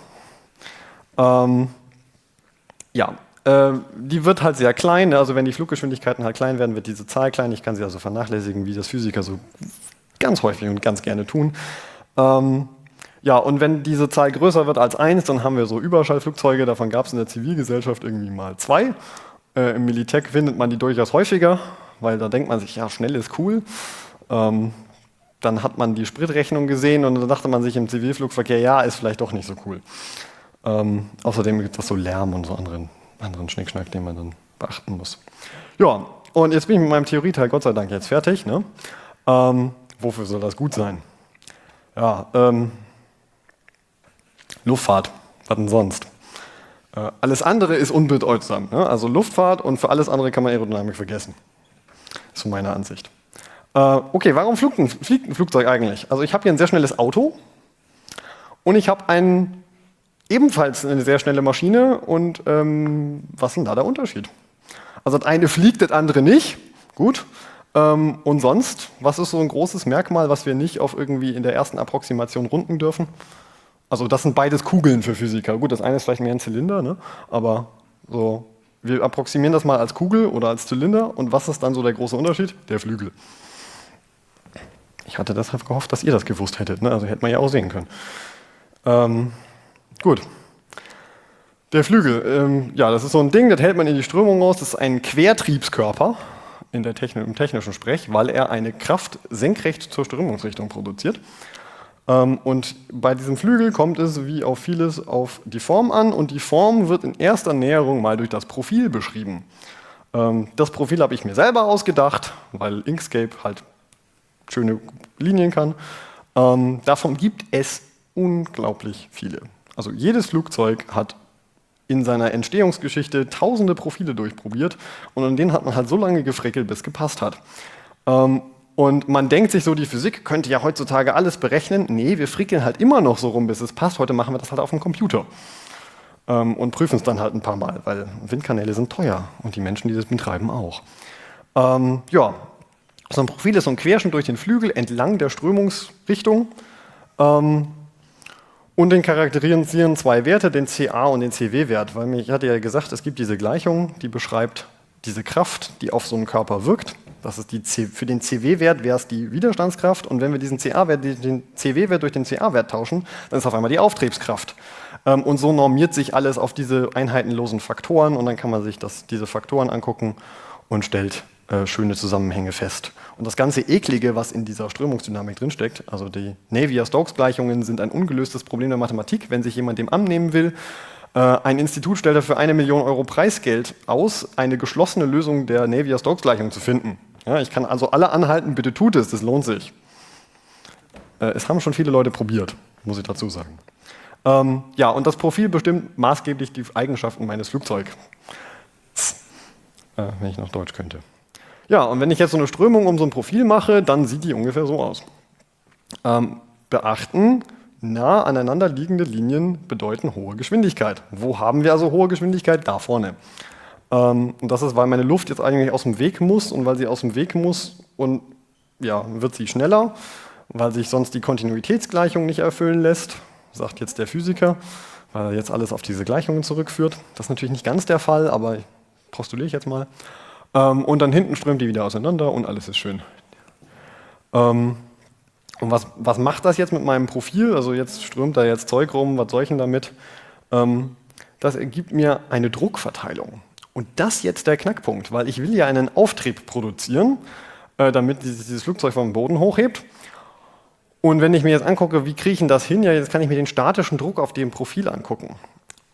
Speaker 2: Die wird halt sehr klein, also wenn die Fluggeschwindigkeiten halt klein werden, wird diese Zahl klein. Ich kann sie also vernachlässigen, wie das Physiker so ganz häufig und ganz gerne tun. Und wenn diese Zahl größer wird als 1, dann haben wir so Überschallflugzeuge, davon gab es in der Zivilgesellschaft irgendwie mal 2. Im Militär findet man die durchaus häufiger, weil da denkt man sich, ja, schnell ist cool. Dann hat man die Spritrechnung gesehen und dann dachte man sich im Zivilflugverkehr, ja, ist vielleicht doch nicht so cool. Außerdem gibt es so Lärm und so anderen Schnickschnack, den man dann beachten muss. Ja, und jetzt bin ich mit meinem Theorieteil Gott sei Dank jetzt fertig. Ne? Wofür soll das gut sein? Ja, Luftfahrt, was denn sonst? Alles andere ist unbedeutsam. Ne? Also Luftfahrt, und für alles andere kann man Aerodynamik vergessen. Das ist so meine Ansicht. Okay, warum fliegt ein Flugzeug eigentlich? Also ich habe hier ein sehr schnelles Auto und ich habe ebenfalls eine sehr schnelle Maschine. Und was ist denn da der Unterschied? Also das eine fliegt, das andere nicht. Gut. Und sonst, was ist so ein großes Merkmal, was wir nicht auf irgendwie in der ersten Approximation runden dürfen? Also das sind beides Kugeln für Physiker. Gut, das eine ist vielleicht mehr ein Zylinder, ne? Aber so, wir approximieren das mal als Kugel oder als Zylinder. Und was ist dann so der große Unterschied? Der Flügel. Ich hatte deshalb gehofft, dass ihr das gewusst hättet. Ne? Also hätte man ja auch sehen können. Gut. Der Flügel, das ist so ein Ding, das hält man in die Strömung raus. Das ist ein Quertriebskörper im technischen Sprech, weil er eine Kraft senkrecht zur Strömungsrichtung produziert. Und bei diesem Flügel kommt es wie auf vieles auf die Form an, und die Form wird in erster Näherung mal durch das Profil beschrieben. Das Profil habe ich mir selber ausgedacht, weil Inkscape halt schöne Linien kann. Davon gibt es unglaublich viele. Also jedes Flugzeug hat in seiner Entstehungsgeschichte tausende Profile durchprobiert, und an denen hat man halt so lange gefrickelt, bis es gepasst hat. Und man denkt sich so, die Physik könnte ja heutzutage alles berechnen. Nee, wir frickeln halt immer noch so rum, bis es passt. Heute machen wir das halt auf dem Computer. Und prüfen es dann halt ein paar Mal, weil Windkanäle sind teuer und die Menschen, die das betreiben, auch. So ein Profil ist so ein Querschnitt durch den Flügel entlang der Strömungsrichtung. Und den charakterisieren zwei Werte, den CA und den CW-Wert. Weil ich hatte ja gesagt, es gibt diese Gleichung, die beschreibt diese Kraft, die auf so einen Körper wirkt. Das ist für den CW-Wert wäre es die Widerstandskraft. Und wenn wir diesen den CW-Wert durch den CA-Wert tauschen, dann ist auf einmal die Auftriebskraft. Und so normiert sich alles auf diese einheitenlosen Faktoren. Und dann kann man sich diese Faktoren angucken und stellt schöne Zusammenhänge fest. Und das ganze Eklige, was in dieser Strömungsdynamik drinsteckt, also die Navier-Stokes-Gleichungen sind ein ungelöstes Problem der Mathematik, wenn sich jemand dem annehmen will. Ein Institut stellt dafür 1 Million Euro Preisgeld aus, eine geschlossene Lösung der Navier-Stokes-Gleichung zu finden. Ja, ich kann also alle anhalten, bitte tut es, das lohnt sich. Es haben schon viele Leute probiert, muss ich dazu sagen. Und das Profil bestimmt maßgeblich die Eigenschaften meines Flugzeugs. Wenn ich noch Deutsch könnte. Ja, und wenn ich jetzt so eine Strömung um so ein Profil mache, dann sieht die ungefähr so aus. Beachten, nah aneinander liegende Linien bedeuten hohe Geschwindigkeit. Wo haben wir also hohe Geschwindigkeit? Da vorne. Und das ist, weil meine Luft jetzt eigentlich aus dem Weg muss, und weil sie aus dem Weg muss, und wird sie schneller, weil sich sonst die Kontinuitätsgleichung nicht erfüllen lässt, sagt jetzt der Physiker, weil er jetzt alles auf diese Gleichungen zurückführt. Das ist natürlich nicht ganz der Fall, aber postuliere ich jetzt mal. Und dann hinten strömt die wieder auseinander und alles ist schön. Und was macht das jetzt mit meinem Profil? Also jetzt strömt da jetzt Zeug rum, was soll ich denn damit? Das ergibt mir eine Druckverteilung. Und das ist jetzt der Knackpunkt, weil ich will ja einen Auftrieb produzieren, damit dieses Flugzeug vom Boden hochhebt. Und wenn ich mir jetzt angucke, wie kriege ich denn das hin? Ja, jetzt kann ich mir den statischen Druck auf dem Profil angucken.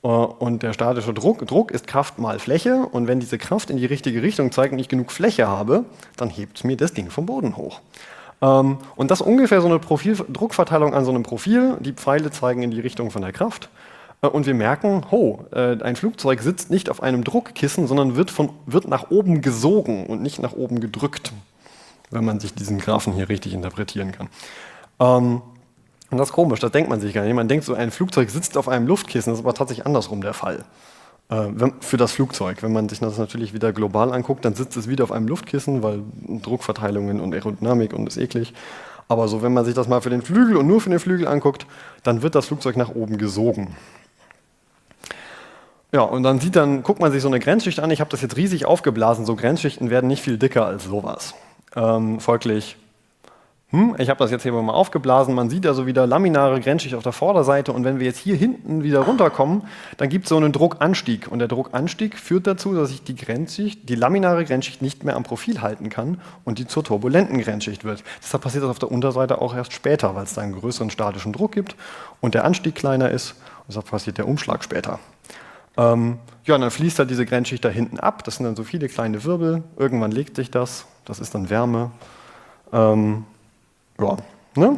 Speaker 2: Und der statische Druck ist Kraft mal Fläche. Und wenn diese Kraft in die richtige Richtung zeigt und ich genug Fläche habe, dann hebt mir das Ding vom Boden hoch. Und das ist ungefähr so eine Druckverteilung an so einem Profil. Die Pfeile zeigen in die Richtung von der Kraft. Und wir merken, ein Flugzeug sitzt nicht auf einem Druckkissen, sondern wird nach oben gesogen und nicht nach oben gedrückt, wenn man sich diesen Graphen hier richtig interpretieren kann. Und das ist komisch, das denkt man sich gar nicht. Man denkt so, ein Flugzeug sitzt auf einem Luftkissen, das ist aber tatsächlich andersrum der Fall. Für das Flugzeug. Wenn man sich das natürlich wieder global anguckt, dann sitzt es wieder auf einem Luftkissen, weil Druckverteilungen und Aerodynamik und ist eklig. Aber so, wenn man sich das mal für den Flügel und nur für den Flügel anguckt, dann wird das Flugzeug nach oben gesogen. Ja, und dann guckt man sich so eine Grenzschicht an. Ich habe das jetzt riesig aufgeblasen. So Grenzschichten werden nicht viel dicker als sowas. Folglich, ich habe das jetzt hier mal aufgeblasen. Man sieht also wieder laminare Grenzschicht auf der Vorderseite. Und wenn wir jetzt hier hinten wieder runterkommen, dann gibt es so einen Druckanstieg. Und der Druckanstieg führt dazu, dass ich die laminare Grenzschicht nicht mehr am Profil halten kann und die zur turbulenten Grenzschicht wird. Deshalb passiert das auf der Unterseite auch erst später, weil es da einen größeren statischen Druck gibt und der Anstieg kleiner ist. Und deshalb passiert der Umschlag später. Ja, und dann fließt halt diese Grenzschicht da hinten ab. Das sind dann so viele kleine Wirbel. Irgendwann legt sich das. Das ist dann Wärme. Ja, ne?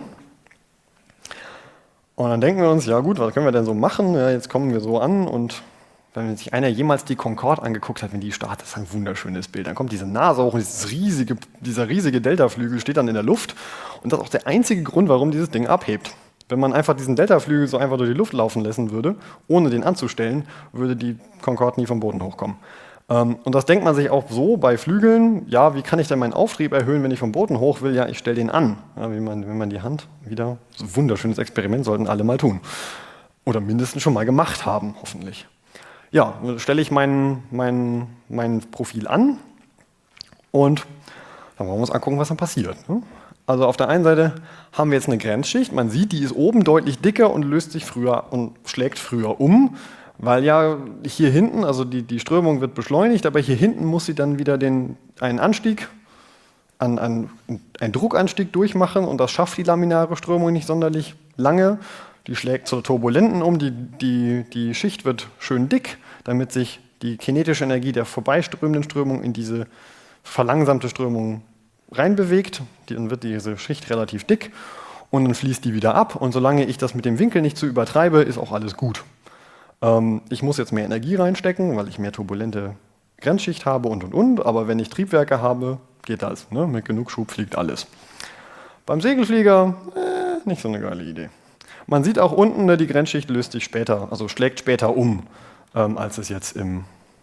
Speaker 2: Und dann denken wir uns, ja gut, was können wir denn so machen? Ja, jetzt kommen wir so an und wenn sich einer jemals die Concorde angeguckt hat, wenn die startet, das ist ein wunderschönes Bild. Dann kommt diese Nase hoch und dieser riesige Deltaflügel steht dann in der Luft und das ist auch der einzige Grund, warum dieses Ding abhebt. Wenn man einfach diesen Deltaflügel so einfach durch die Luft laufen lassen würde, ohne den anzustellen, würde die Concorde nie vom Boden hochkommen. Und das denkt man sich auch so bei Flügeln, ja, wie kann ich denn meinen Auftrieb erhöhen, wenn ich vom Boden hoch will? Ja, ich stelle den an. Ja, wenn man die Hand wieder, so ein wunderschönes Experiment, sollten alle mal tun. Oder mindestens schon mal gemacht haben, hoffentlich. Ja, stelle ich mein Profil an und dann wollen wir uns angucken, was dann passiert. Also auf der einen Seite haben wir jetzt eine Grenzschicht, man sieht, die ist oben deutlich dicker und löst sich früher und schlägt früher um. Weil ja hier hinten, also die Strömung wird beschleunigt, aber hier hinten muss sie dann wieder einen Anstieg, einen Druckanstieg durchmachen und das schafft die laminare Strömung nicht sonderlich lange. Die schlägt zur turbulenten um, die Schicht wird schön dick, damit sich die kinetische Energie der vorbeiströmenden Strömung in diese verlangsamte Strömung reinbewegt. Dann wird diese Schicht relativ dick und dann fließt die wieder ab und solange ich das mit dem Winkel nicht zu übertreibe, ist auch alles gut. Ich muss jetzt mehr Energie reinstecken, weil ich mehr turbulente Grenzschicht habe und. Aber wenn ich Triebwerke habe, geht das. Ne? Mit genug Schub fliegt alles. Beim Segelflieger, nicht so eine geile Idee. Man sieht auch unten, ne, die Grenzschicht löst sich später, also schlägt später um, als es jetzt im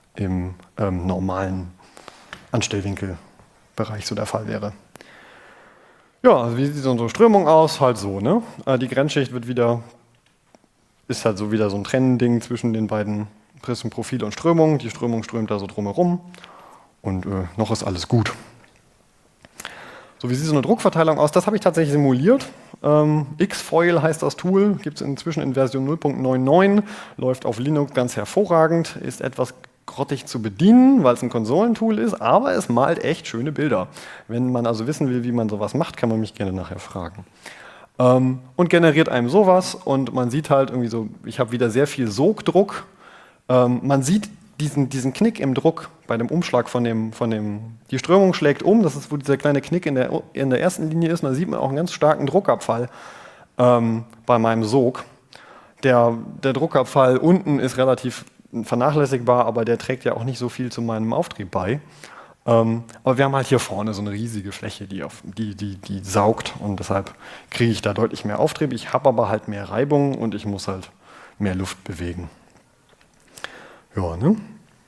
Speaker 2: normalen Anstellwinkelbereich so der Fall wäre. Ja, also wie sieht unsere Strömung aus? Halt so, ne? Die Grenzschicht ist halt so wieder so ein Trennending zwischen den beiden Prismenprofil und Strömung. Die Strömung strömt da so drumherum und noch ist alles gut. So, wie sieht so eine Druckverteilung aus? Das habe ich tatsächlich simuliert. X-Foil heißt das Tool, gibt es inzwischen in Version 0.99, läuft auf Linux ganz hervorragend, ist etwas grottig zu bedienen, weil es ein Konsolentool ist, aber es malt echt schöne Bilder. Wenn man also wissen will, wie man sowas macht, kann man mich gerne nachher fragen. Und generiert einem sowas und man sieht halt irgendwie so, ich habe wieder sehr viel Sogdruck. Man sieht diesen Knick im Druck bei dem Umschlag die Strömung schlägt um, das ist, wo dieser kleine Knick in der ersten Linie ist, und da sieht man auch einen ganz starken Druckabfall bei meinem Sog. Der Druckabfall unten ist relativ vernachlässigbar, aber der trägt ja auch nicht so viel zu meinem Auftrieb bei. Aber wir haben halt hier vorne so eine riesige Fläche, die saugt und deshalb kriege ich da deutlich mehr Auftrieb. Ich habe aber halt mehr Reibung und ich muss halt mehr Luft bewegen. Ja, ne?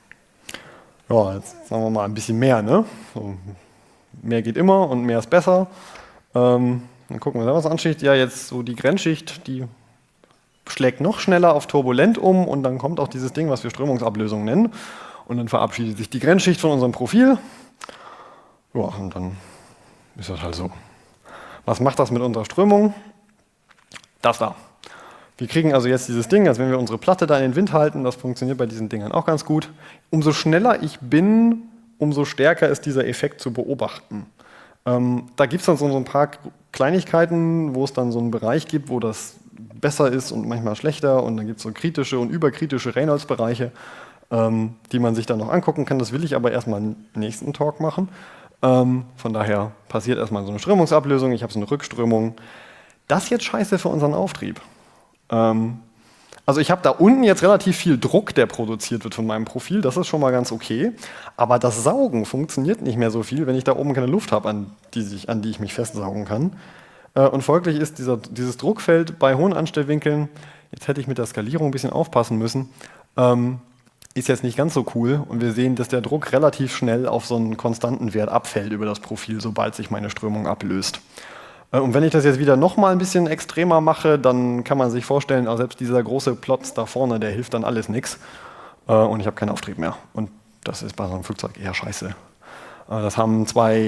Speaker 2: Ja, jetzt sagen wir mal ein bisschen mehr, ne? So, mehr geht immer und mehr ist besser. Dann gucken wir da was anschicht. Ja, jetzt so die Grenzschicht, die schlägt noch schneller auf turbulent um und dann kommt auch dieses Ding, was wir Strömungsablösung nennen. Und dann verabschiedet sich die Grenzschicht von unserem Profil. Ja, und dann ist das halt so. Was macht das mit unserer Strömung? Das da. Wir kriegen also jetzt dieses Ding, als wenn wir unsere Platte da in den Wind halten, das funktioniert bei diesen Dingern auch ganz gut. Umso schneller ich bin, umso stärker ist dieser Effekt zu beobachten. Da gibt es dann so ein paar Kleinigkeiten, wo es dann so einen Bereich gibt, wo das besser ist und manchmal schlechter. Und dann gibt es so kritische und überkritische Reynolds-Bereiche, die man sich dann noch angucken kann. Das will ich aber erstmal im nächsten Talk machen. Von daher passiert erstmal so eine Strömungsablösung. Ich habe so eine Rückströmung. Das ist jetzt scheiße für unseren Auftrieb. Also ich habe da unten jetzt relativ viel Druck, der produziert wird von meinem Profil. Das ist schon mal ganz okay. Aber das Saugen funktioniert nicht mehr so viel, wenn ich da oben keine Luft habe, an die ich mich festsaugen kann. Und folglich ist dieses Druckfeld bei hohen Anstellwinkeln, jetzt hätte ich mit der Skalierung ein bisschen aufpassen müssen, ist jetzt nicht ganz so cool. Und wir sehen, dass der Druck relativ schnell auf so einen konstanten Wert abfällt über das Profil, sobald sich meine Strömung ablöst. Und wenn ich das jetzt wieder nochmal ein bisschen extremer mache, dann kann man sich vorstellen, auch selbst dieser große Plotz da vorne, der hilft dann alles nichts. Und ich habe keinen Auftrieb mehr. Und das ist bei so einem Flugzeug eher scheiße. Das haben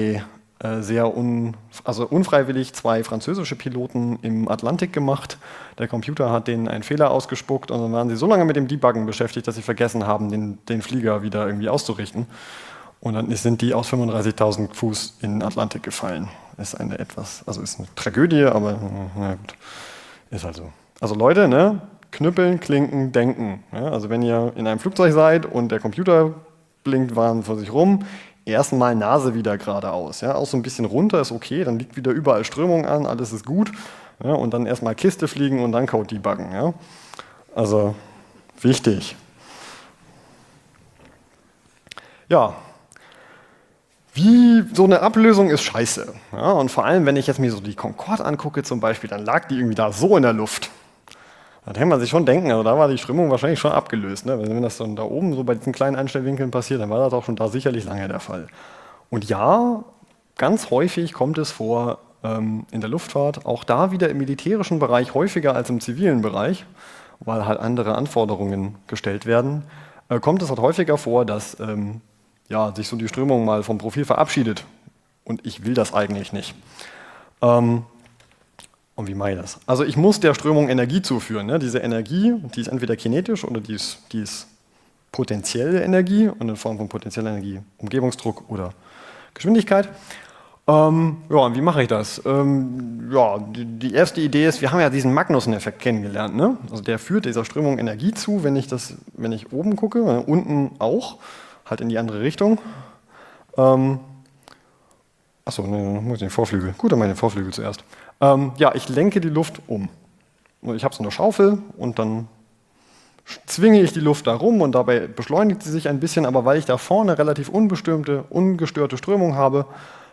Speaker 2: unfreiwillig zwei französische Piloten im Atlantik gemacht. Der Computer hat denen einen Fehler ausgespuckt und dann waren sie so lange mit dem Debuggen beschäftigt, dass sie vergessen haben, den Flieger wieder irgendwie auszurichten. Und dann sind die aus 35.000 Fuß in den Atlantik gefallen. Ist ist eine Tragödie, aber na gut, ist halt so. Also Leute, ne? Knüppeln, klinken, denken. Ja? Also wenn ihr in einem Flugzeug seid und der Computer blinkt warm vor sich rum, erstmal Nase wieder geradeaus. Ja? Auch so ein bisschen runter ist okay, dann liegt wieder überall Strömung an, alles ist gut. Ja? Und dann erstmal Kiste fliegen und dann Code debuggen. Ja? Also wichtig. Ja. Wie so eine Ablösung ist scheiße. Ja, und vor allem, wenn ich jetzt mir so die Concorde angucke zum Beispiel, dann lag die irgendwie da so in der Luft. Da kann man sich schon denken, also da war die Strömung wahrscheinlich schon abgelöst. Ne? Wenn das dann da oben so bei diesen kleinen Einstellwinkeln passiert, dann war das auch schon da sicherlich lange der Fall. Und ja, ganz häufig kommt es vor in der Luftfahrt, auch da wieder im militärischen Bereich häufiger als im zivilen Bereich, weil halt andere Anforderungen gestellt werden, kommt es halt häufiger vor, dass sich so die Strömung mal vom Profil verabschiedet. Und ich will das eigentlich nicht. Und wie mache ich das? Also ich muss der Strömung Energie zuführen. Ne? Diese Energie, die ist entweder kinetisch oder die ist potenzielle Energie und in Form von potenzieller Energie Umgebungsdruck oder Geschwindigkeit. Und wie mache ich das? Die erste Idee ist, wir haben ja diesen Magnussen-Effekt kennengelernt. Ne? Also der führt dieser Strömung Energie zu, wenn ich oben gucke, unten auch. Halt in die andere Richtung. Achso, ne, muss ich den Vorflügel. Gut, dann meine Vorflügel zuerst. Ich lenke die Luft um. Ich habe so eine Schaufel und dann zwinge ich die Luft da rum und dabei beschleunigt sie sich ein bisschen, aber weil ich da vorne relativ ungestörte Strömung habe,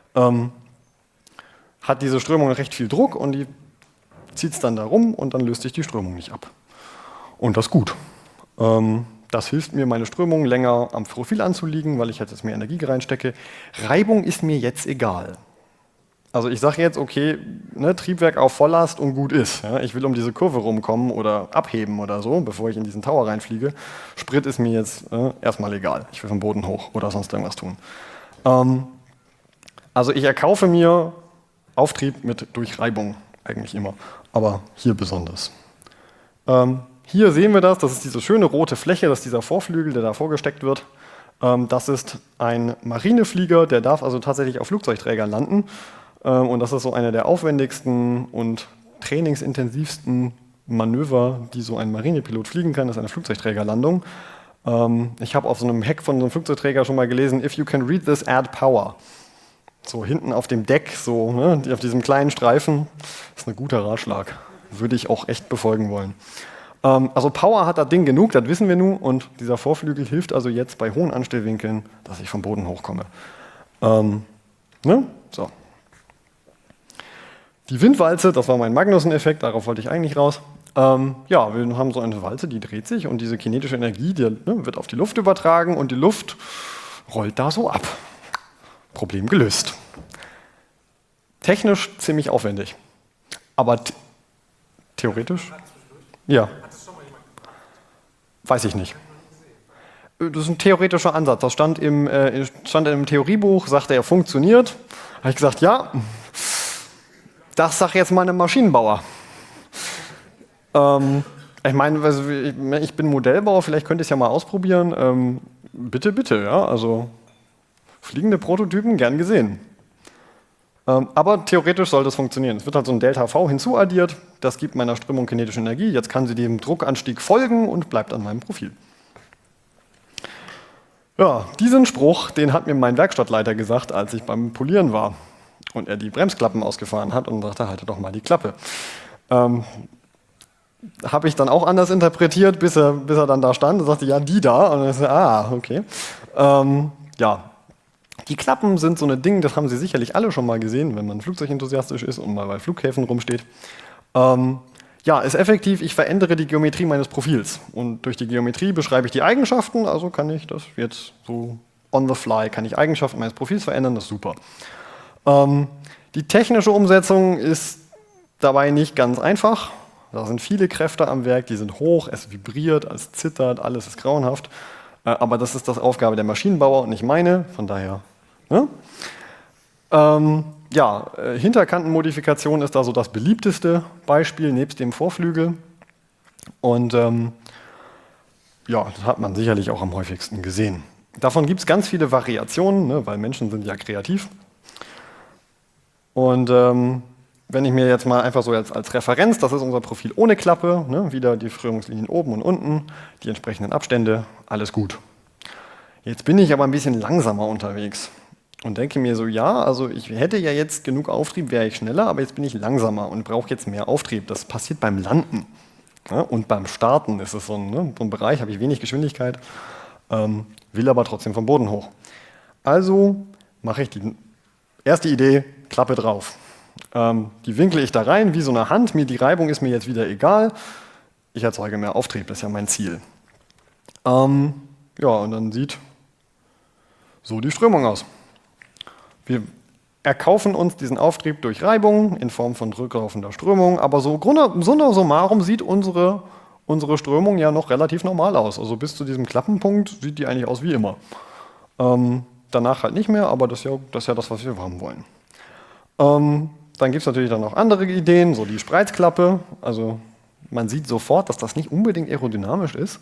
Speaker 2: hat diese Strömung recht viel Druck und die zieht es dann da rum und dann löst sich die Strömung nicht ab. Und das ist gut. Das hilft mir, meine Strömung länger am Profil anzuliegen, weil ich jetzt mehr Energie reinstecke. Reibung ist mir jetzt egal. Also ich sage jetzt, okay, ne, Triebwerk auf Volllast und gut ist. Ja, ich will um diese Kurve rumkommen oder abheben oder so, bevor ich in diesen Tower reinfliege. Sprit ist mir jetzt erstmal egal. Ich will vom Boden hoch oder sonst irgendwas tun. Also ich erkaufe mir Auftrieb durch Reibung, eigentlich immer, aber hier besonders. Hier sehen wir das ist diese schöne rote Fläche, das ist dieser Vorflügel, der da vorgesteckt wird. Das ist ein Marineflieger, der darf also tatsächlich auf Flugzeugträgern landen. Und das ist so eine der aufwendigsten und trainingsintensivsten Manöver, die so ein Marinepilot fliegen kann, das ist eine Flugzeugträgerlandung. Ich habe auf so einem Heck von so einem Flugzeugträger schon mal gelesen, if you can read this, add power. So hinten auf dem Deck, so ne, auf diesem kleinen Streifen, das ist ein guter Ratschlag. Würde ich auch echt befolgen wollen. Also Power hat das Ding genug, das wissen wir nun, und dieser Vorflügel hilft also jetzt bei hohen Anstellwinkeln, dass ich vom Boden hochkomme. So. Die Windwalze, das war mein Magnussen-Effekt, darauf wollte ich eigentlich raus. Wir haben so eine Walze, die dreht sich und diese kinetische Energie, wird auf die Luft übertragen und die Luft rollt da so ab. Problem gelöst. Technisch ziemlich aufwendig, aber theoretisch? Ja. Weiß ich nicht. Das ist ein theoretischer Ansatz. Das stand im Theoriebuch, sagte er, funktioniert. Habe ich gesagt, ja, das sagt jetzt mal ein Maschinenbauer. Ich meine, ich bin Modellbauer, vielleicht könnte ich es ja mal ausprobieren. Bitte, ja, also fliegende Prototypen, gern gesehen. Aber theoretisch soll das funktionieren. Es wird halt so ein Delta-V hinzuaddiert, das gibt meiner Strömung kinetische Energie, jetzt kann sie dem Druckanstieg folgen und bleibt an meinem Profil. Ja, diesen Spruch, den hat mir mein Werkstattleiter gesagt, als ich beim Polieren war und er die Bremsklappen ausgefahren hat und sagte, halte doch mal die Klappe. Habe ich dann auch anders interpretiert, bis er dann da stand und sagte, ja, die da. Und dann sagte, okay. Ja, die Klappen sind so ein Ding, das haben Sie sicherlich alle schon mal gesehen, wenn man flugzeugenthusiastisch ist und mal bei Flughäfen rumsteht. Ja, ist effektiv, ich verändere die Geometrie meines Profils. Und durch die Geometrie beschreibe ich die Eigenschaften, also kann ich das jetzt so on the fly, kann ich Eigenschaften meines Profils verändern, das ist super. Die technische Umsetzung ist dabei nicht ganz einfach. Da sind viele Kräfte am Werk, die sind hoch, es vibriert, es zittert, alles ist grauenhaft. Aber das ist das Aufgabe der Maschinenbauer und nicht meine, von daher. Ne? Hinterkantenmodifikation ist da so das beliebteste Beispiel, nebst dem Vorflügel. Und das hat man sicherlich auch am häufigsten gesehen. Davon gibt es ganz viele Variationen, ne, weil Menschen sind ja kreativ. Und wenn ich mir jetzt mal einfach so als Referenz, das ist unser Profil ohne Klappe, ne, wieder die Strömungslinien oben und unten, die entsprechenden Abstände, alles gut. Jetzt bin ich aber ein bisschen langsamer unterwegs und denke mir so, ja, also ich hätte ja jetzt genug Auftrieb, wäre ich schneller, aber jetzt bin ich langsamer und brauche jetzt mehr Auftrieb. Das passiert beim Landen, ja, und beim Starten ist es so ein Bereich, habe ich wenig Geschwindigkeit, will aber trotzdem vom Boden hoch. Also mache ich die erste Idee, Klappe drauf. Die winkle ich da rein wie so eine Hand, die Reibung ist mir jetzt wieder egal, ich erzeuge mehr Auftrieb, das ist ja mein Ziel. Und dann sieht so die Strömung aus. Wir erkaufen uns diesen Auftrieb durch Reibung in Form von rücklaufender Strömung, aber so summa summarum sieht unsere Strömung ja noch relativ normal aus. Also bis zu diesem Klappenpunkt sieht die eigentlich aus wie immer. Danach halt nicht mehr, aber das ist ja das, was wir haben wollen. Dann gibt es natürlich dann noch andere Ideen, so die Spreizklappe. Also man sieht sofort, dass das nicht unbedingt aerodynamisch ist.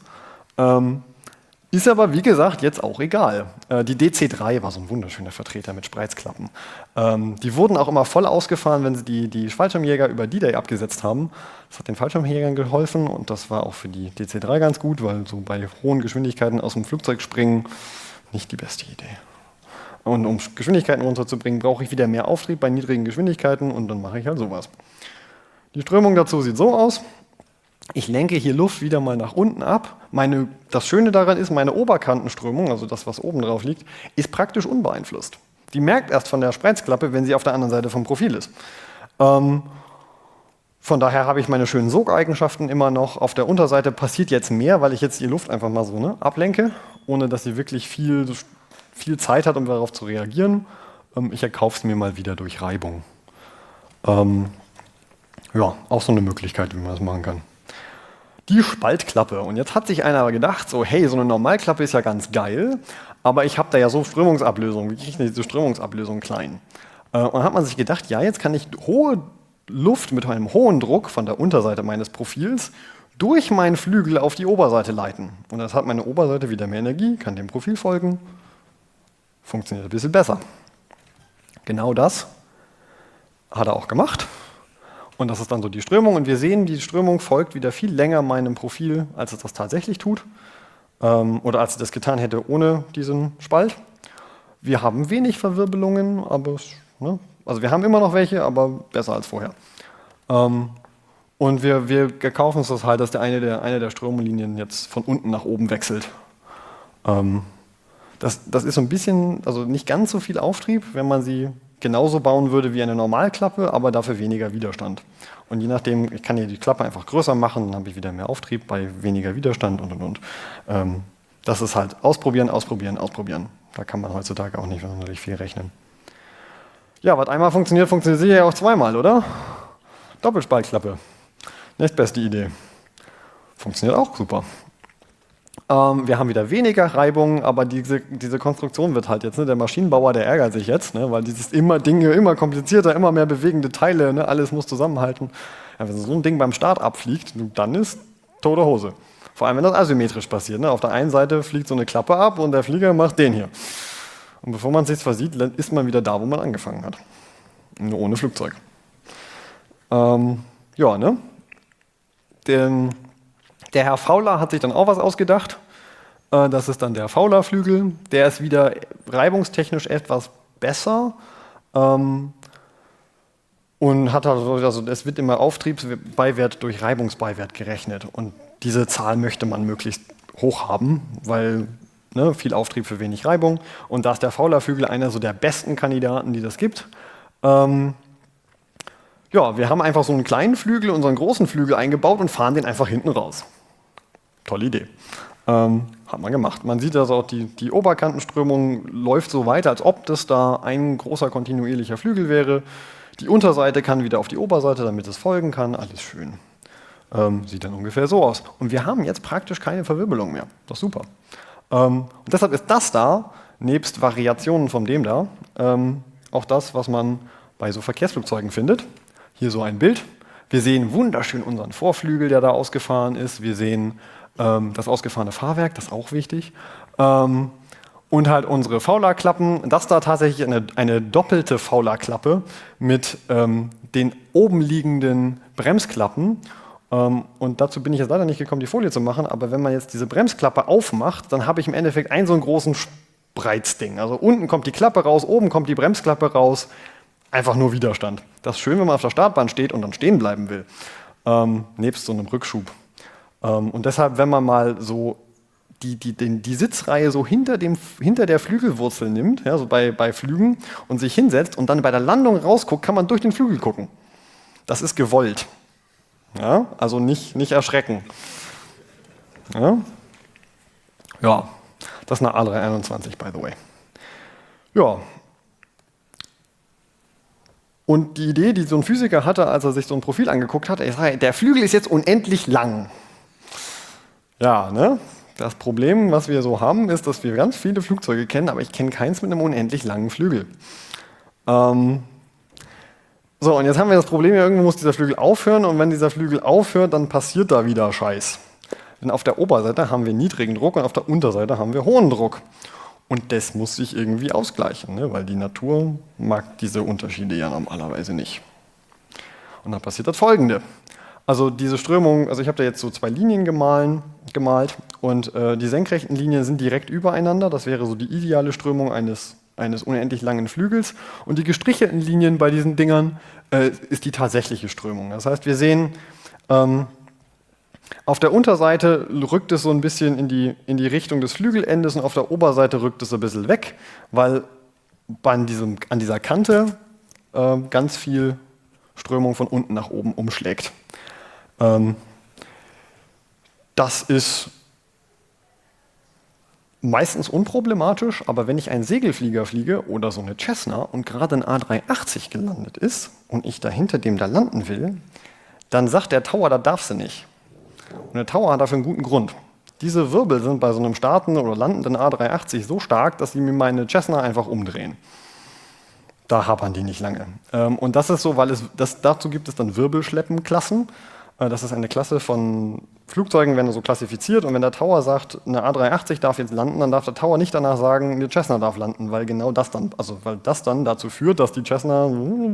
Speaker 2: Ist aber, wie gesagt, jetzt auch egal. Die DC-3 war so ein wunderschöner Vertreter mit Spreizklappen. Die wurden auch immer voll ausgefahren, wenn sie die Fallschirmjäger über D-Day abgesetzt haben. Das hat den Fallschirmjägern geholfen und das war auch für die DC-3 ganz gut, weil so bei hohen Geschwindigkeiten aus dem Flugzeug springen nicht die beste Idee. Und um Geschwindigkeiten runterzubringen, brauche ich wieder mehr Auftrieb bei niedrigen Geschwindigkeiten und dann mache ich halt sowas. Die Strömung dazu sieht so aus. Ich lenke hier Luft wieder mal nach unten ab. Das Schöne daran ist, meine Oberkantenströmung, also das, was oben drauf liegt, ist praktisch unbeeinflusst. Die merkt erst von der Spreizklappe, wenn sie auf der anderen Seite vom Profil ist. Von daher habe ich meine schönen Sogeigenschaften immer noch. Auf der Unterseite passiert jetzt mehr, weil ich jetzt die Luft einfach mal so ablenke, ohne dass sie wirklich viel Zeit hat, um darauf zu reagieren. Ich erkaufe es mir mal wieder durch Reibung. Auch so eine Möglichkeit, wie man das machen kann. Die Spaltklappe. Und jetzt hat sich einer aber gedacht, so hey, so eine Normalklappe ist ja ganz geil, aber ich habe da ja so Strömungsablösung. Wie kriege ich denn diese Strömungsablösung klein? Und dann hat man sich gedacht, ja, jetzt kann ich hohe Luft mit einem hohen Druck von der Unterseite meines Profils durch meinen Flügel auf die Oberseite leiten. Und das hat meine Oberseite wieder mehr Energie, kann dem Profil folgen. Funktioniert ein bisschen besser. Genau das hat er auch gemacht. Und das ist dann so die Strömung. Und wir sehen, die Strömung folgt wieder viel länger meinem Profil, als es das tatsächlich tut. Oder als sie das getan hätte ohne diesen Spalt. Wir haben wenig Verwirbelungen, aber also wir haben immer noch welche, aber besser als vorher. Und wir kaufen uns das halt, dass eine der Strömlinien jetzt von unten nach oben wechselt. Das ist so ein bisschen, also nicht ganz so viel Auftrieb, wenn man sie genauso bauen würde wie eine Normalklappe, aber dafür weniger Widerstand. Und je nachdem, ich kann hier die Klappe einfach größer machen, dann habe ich wieder mehr Auftrieb bei weniger Widerstand und. Das ist halt ausprobieren. Da kann man heutzutage auch nicht sonderlich viel rechnen. Ja, was einmal funktioniert, funktioniert sicher auch zweimal, oder? Doppelspaltklappe. Nächstbeste Idee. Funktioniert auch super. Wir haben wieder weniger Reibung, aber diese Konstruktion wird halt jetzt, der Maschinenbauer, der ärgert sich jetzt, weil dieses Dinge immer komplizierter, immer mehr bewegende Teile, alles muss zusammenhalten. Ja, wenn so ein Ding beim Start abfliegt, dann ist tote Hose. Vor allem, wenn das asymmetrisch passiert. Auf der einen Seite fliegt so eine Klappe ab und der Flieger macht den hier. Und bevor man es sich versieht, ist man wieder da, wo man angefangen hat. Nur ohne Flugzeug. Ja, ne? Der Herr Fowler hat sich dann auch was ausgedacht. Das ist dann der Fowler-Flügel. Der ist wieder reibungstechnisch etwas besser. Und hat also es wird immer Auftriebsbeiwert durch Reibungsbeiwert gerechnet. Und diese Zahl möchte man möglichst hoch haben, weil viel Auftrieb für wenig Reibung. Und da ist der Fowler-Flügel einer so der besten Kandidaten, die das gibt. Ja, wir haben einfach so einen kleinen Flügel, unseren großen Flügel eingebaut und fahren den einfach hinten raus. Tolle Idee. Hat man gemacht. Man sieht also auch, die Oberkantenströmung läuft so weiter, als ob das da ein großer kontinuierlicher Flügel wäre. Die Unterseite kann wieder auf die Oberseite, damit es folgen kann. Alles schön. Sieht dann ungefähr so aus. Und wir haben jetzt praktisch keine Verwirbelung mehr. Das ist super. Und deshalb ist das da, nebst Variationen von dem da, auch das, was man bei so Verkehrsflugzeugen findet. Hier so ein Bild. Wir sehen wunderschön unseren Vorflügel, der da ausgefahren ist. Wir sehen das ausgefahrene Fahrwerk, das ist auch wichtig. Und halt unsere Fowler-Klappen. Das da tatsächlich eine doppelte Fowler-Klappe mit den oben liegenden Bremsklappen. Und dazu bin ich jetzt leider nicht gekommen, die Folie zu machen. Aber wenn man jetzt diese Bremsklappe aufmacht, dann habe ich im Endeffekt einen so einen großen Spreizding. Also unten kommt die Klappe raus, oben kommt die Bremsklappe raus. Einfach nur Widerstand. Das ist schön, wenn man auf der Startbahn steht und dann stehen bleiben will. Nebst so einem Rückschub. Und deshalb, wenn man mal so die Sitzreihe so hinter der Flügelwurzel nimmt, ja, so bei Flügen, und sich hinsetzt und dann bei der Landung rausguckt, kann man durch den Flügel gucken. Das ist gewollt. Ja, also nicht erschrecken. Ja, das ist eine A321, by the way. Ja. Und die Idee, die so ein Physiker hatte, als er sich so ein Profil angeguckt hat, er sagt, der Flügel ist jetzt unendlich lang. Ja, ne? Das Problem, was wir so haben, ist, dass wir ganz viele Flugzeuge kennen, aber ich kenne keins mit einem unendlich langen Flügel. So, und jetzt haben wir das Problem, irgendwo muss dieser Flügel aufhören, und wenn dieser Flügel aufhört, dann passiert da wieder Scheiß. Denn auf der Oberseite haben wir niedrigen Druck und auf der Unterseite haben wir hohen Druck. Und das muss sich irgendwie ausgleichen, ne? Weil die Natur mag diese Unterschiede ja normalerweise nicht. Und dann passiert das Folgende. Also diese Strömung, also ich habe da jetzt so zwei Linien gemalt und die senkrechten Linien sind direkt übereinander. Das wäre so die ideale Strömung eines unendlich langen Flügels. Und die gestrichelten Linien bei diesen Dingern ist die tatsächliche Strömung. Das heißt, wir sehen, auf der Unterseite rückt es so ein bisschen in die Richtung des Flügelendes und auf der Oberseite rückt es ein bisschen weg, weil an dieser Kante ganz viel Strömung von unten nach oben umschlägt. Das ist meistens unproblematisch, aber wenn ich einen Segelflieger fliege oder so eine Cessna und gerade ein A380 gelandet ist und ich da hinter dem da landen will, dann sagt der Tower, da darfst du nicht. Und der Tower hat dafür einen guten Grund. Diese Wirbel sind bei so einem startenden oder landenden A380 so stark, dass sie mir meine Cessna einfach umdrehen. Da hapern die nicht lange. Und das ist so, weil dazu gibt es dann Wirbelschleppenklassen. Das ist eine Klasse von Flugzeugen, werden so klassifiziert. Und wenn der Tower sagt, eine A380 darf jetzt landen, dann darf der Tower nicht danach sagen, eine Cessna darf landen, weil genau das dann, weil das dann dazu führt, dass die Cessna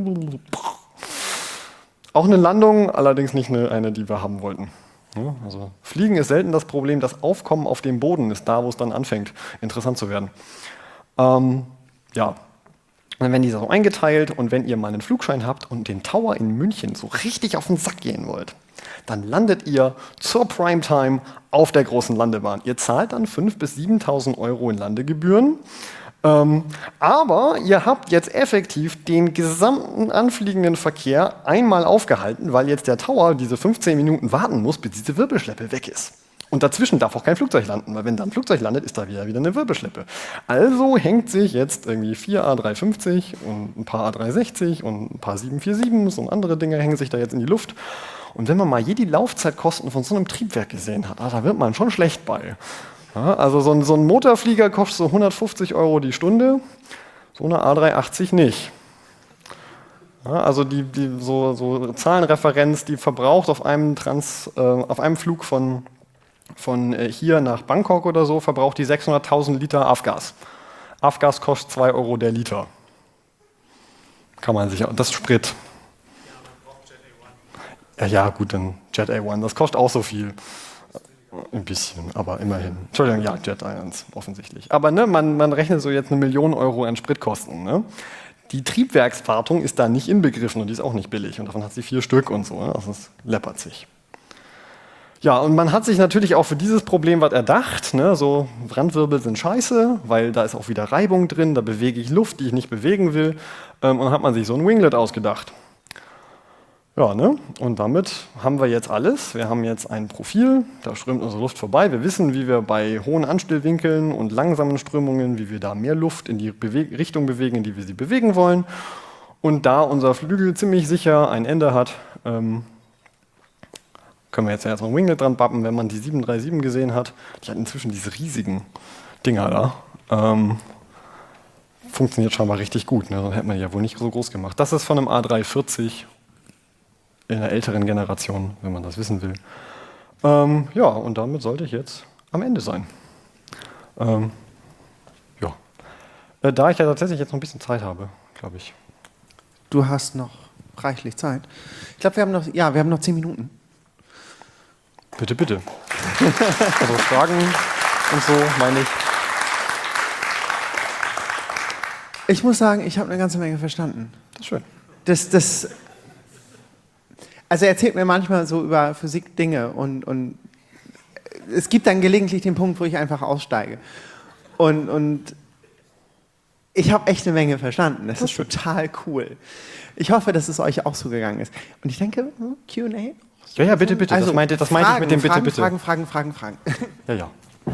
Speaker 2: auch eine Landung, allerdings nicht eine, die wir haben wollten. Ja, also Fliegen ist selten das Problem, das Aufkommen auf dem Boden ist da, wo es dann anfängt, interessant zu werden. Ja. Und dann werden die so eingeteilt, und wenn ihr mal einen Flugschein habt und den Tower in München so richtig auf den Sack gehen wollt, dann landet ihr zur Primetime auf der großen Landebahn. Ihr zahlt dann 5.000 bis 7.000 Euro in Landegebühren, aber ihr habt jetzt effektiv den gesamten anfliegenden Verkehr einmal aufgehalten, weil jetzt der Tower diese 15 Minuten warten muss, bis diese Wirbelschleppe weg ist. Und dazwischen darf auch kein Flugzeug landen, weil wenn da ein Flugzeug landet, ist da wieder eine Wirbelschleppe. Also hängt sich jetzt irgendwie 4 A350 und ein paar A360 und ein paar 747s und andere Dinge hängen sich da jetzt in die Luft. Und wenn man mal je die Laufzeitkosten von so einem Triebwerk gesehen hat, da wird man schon schlecht bei. Ja, also so ein Motorflieger kostet so 150 Euro die Stunde, so eine A380 nicht. Ja, also so Zahlenreferenz, die verbraucht auf einem Flug von hier nach Bangkok oder so, verbraucht die 600.000 Liter Avgas. Avgas kostet 2 Euro der Liter. Kann man sich, das Sprit. Ja, gut, dann Jet A1, das kostet auch so viel. Ein bisschen, aber immerhin. Entschuldigung, ja, Jet A1, offensichtlich. Aber ne, man rechnet so jetzt 1 Million Euro an Spritkosten. Ne? Die Triebwerkswartung ist da nicht inbegriffen und die ist auch nicht billig. Und davon hat sie 4 Stück und so. Ne? Also es läppert sich. Ja, und man hat sich natürlich auch für dieses Problem was erdacht. Ne? So Brandwirbel sind scheiße, weil da ist auch wieder Reibung drin, da bewege ich Luft, die ich nicht bewegen will. Und dann hat man sich so ein Winglet ausgedacht. Ja, ne? Und damit haben wir jetzt alles. Wir haben jetzt ein Profil, da strömt unsere Luft vorbei. Wir wissen, wie wir bei hohen Anstellwinkeln und langsamen Strömungen, wie wir da mehr Luft in die Richtung bewegen, in die wir sie bewegen wollen. Und da unser Flügel ziemlich sicher ein Ende hat, können wir jetzt erstmal ein Winglet dran bappen. Wenn man die 737 gesehen hat, die hat inzwischen diese riesigen Dinger da. Funktioniert scheinbar richtig gut, ne? Sonst hätte man die ja wohl nicht so groß gemacht. Das ist von einem A340 in der älteren Generation, wenn man das wissen will. Ja, und damit sollte ich jetzt am Ende sein. Ja. Da ich ja tatsächlich jetzt noch ein bisschen Zeit habe, glaube ich.
Speaker 1: Du hast noch reichlich Zeit. Ich glaube, wir haben noch 10 Minuten.
Speaker 2: Bitte, bitte. Also Fragen und so, meine ich.
Speaker 1: Ich muss sagen, ich habe eine ganze Menge verstanden.
Speaker 2: Das ist schön.
Speaker 1: Also er erzählt mir manchmal so über Physik Dinge und es gibt dann gelegentlich den Punkt, wo ich einfach aussteige. Und ich habe echt eine Menge verstanden. Das ist total cool. Ich hoffe, dass es euch auch so gegangen ist. Und ich denke, Q&A?
Speaker 2: Ja, bitte, bitte.
Speaker 1: Also,
Speaker 2: das meinte ich mit dem Bitte, bitte.
Speaker 1: Fragen.
Speaker 2: Ja.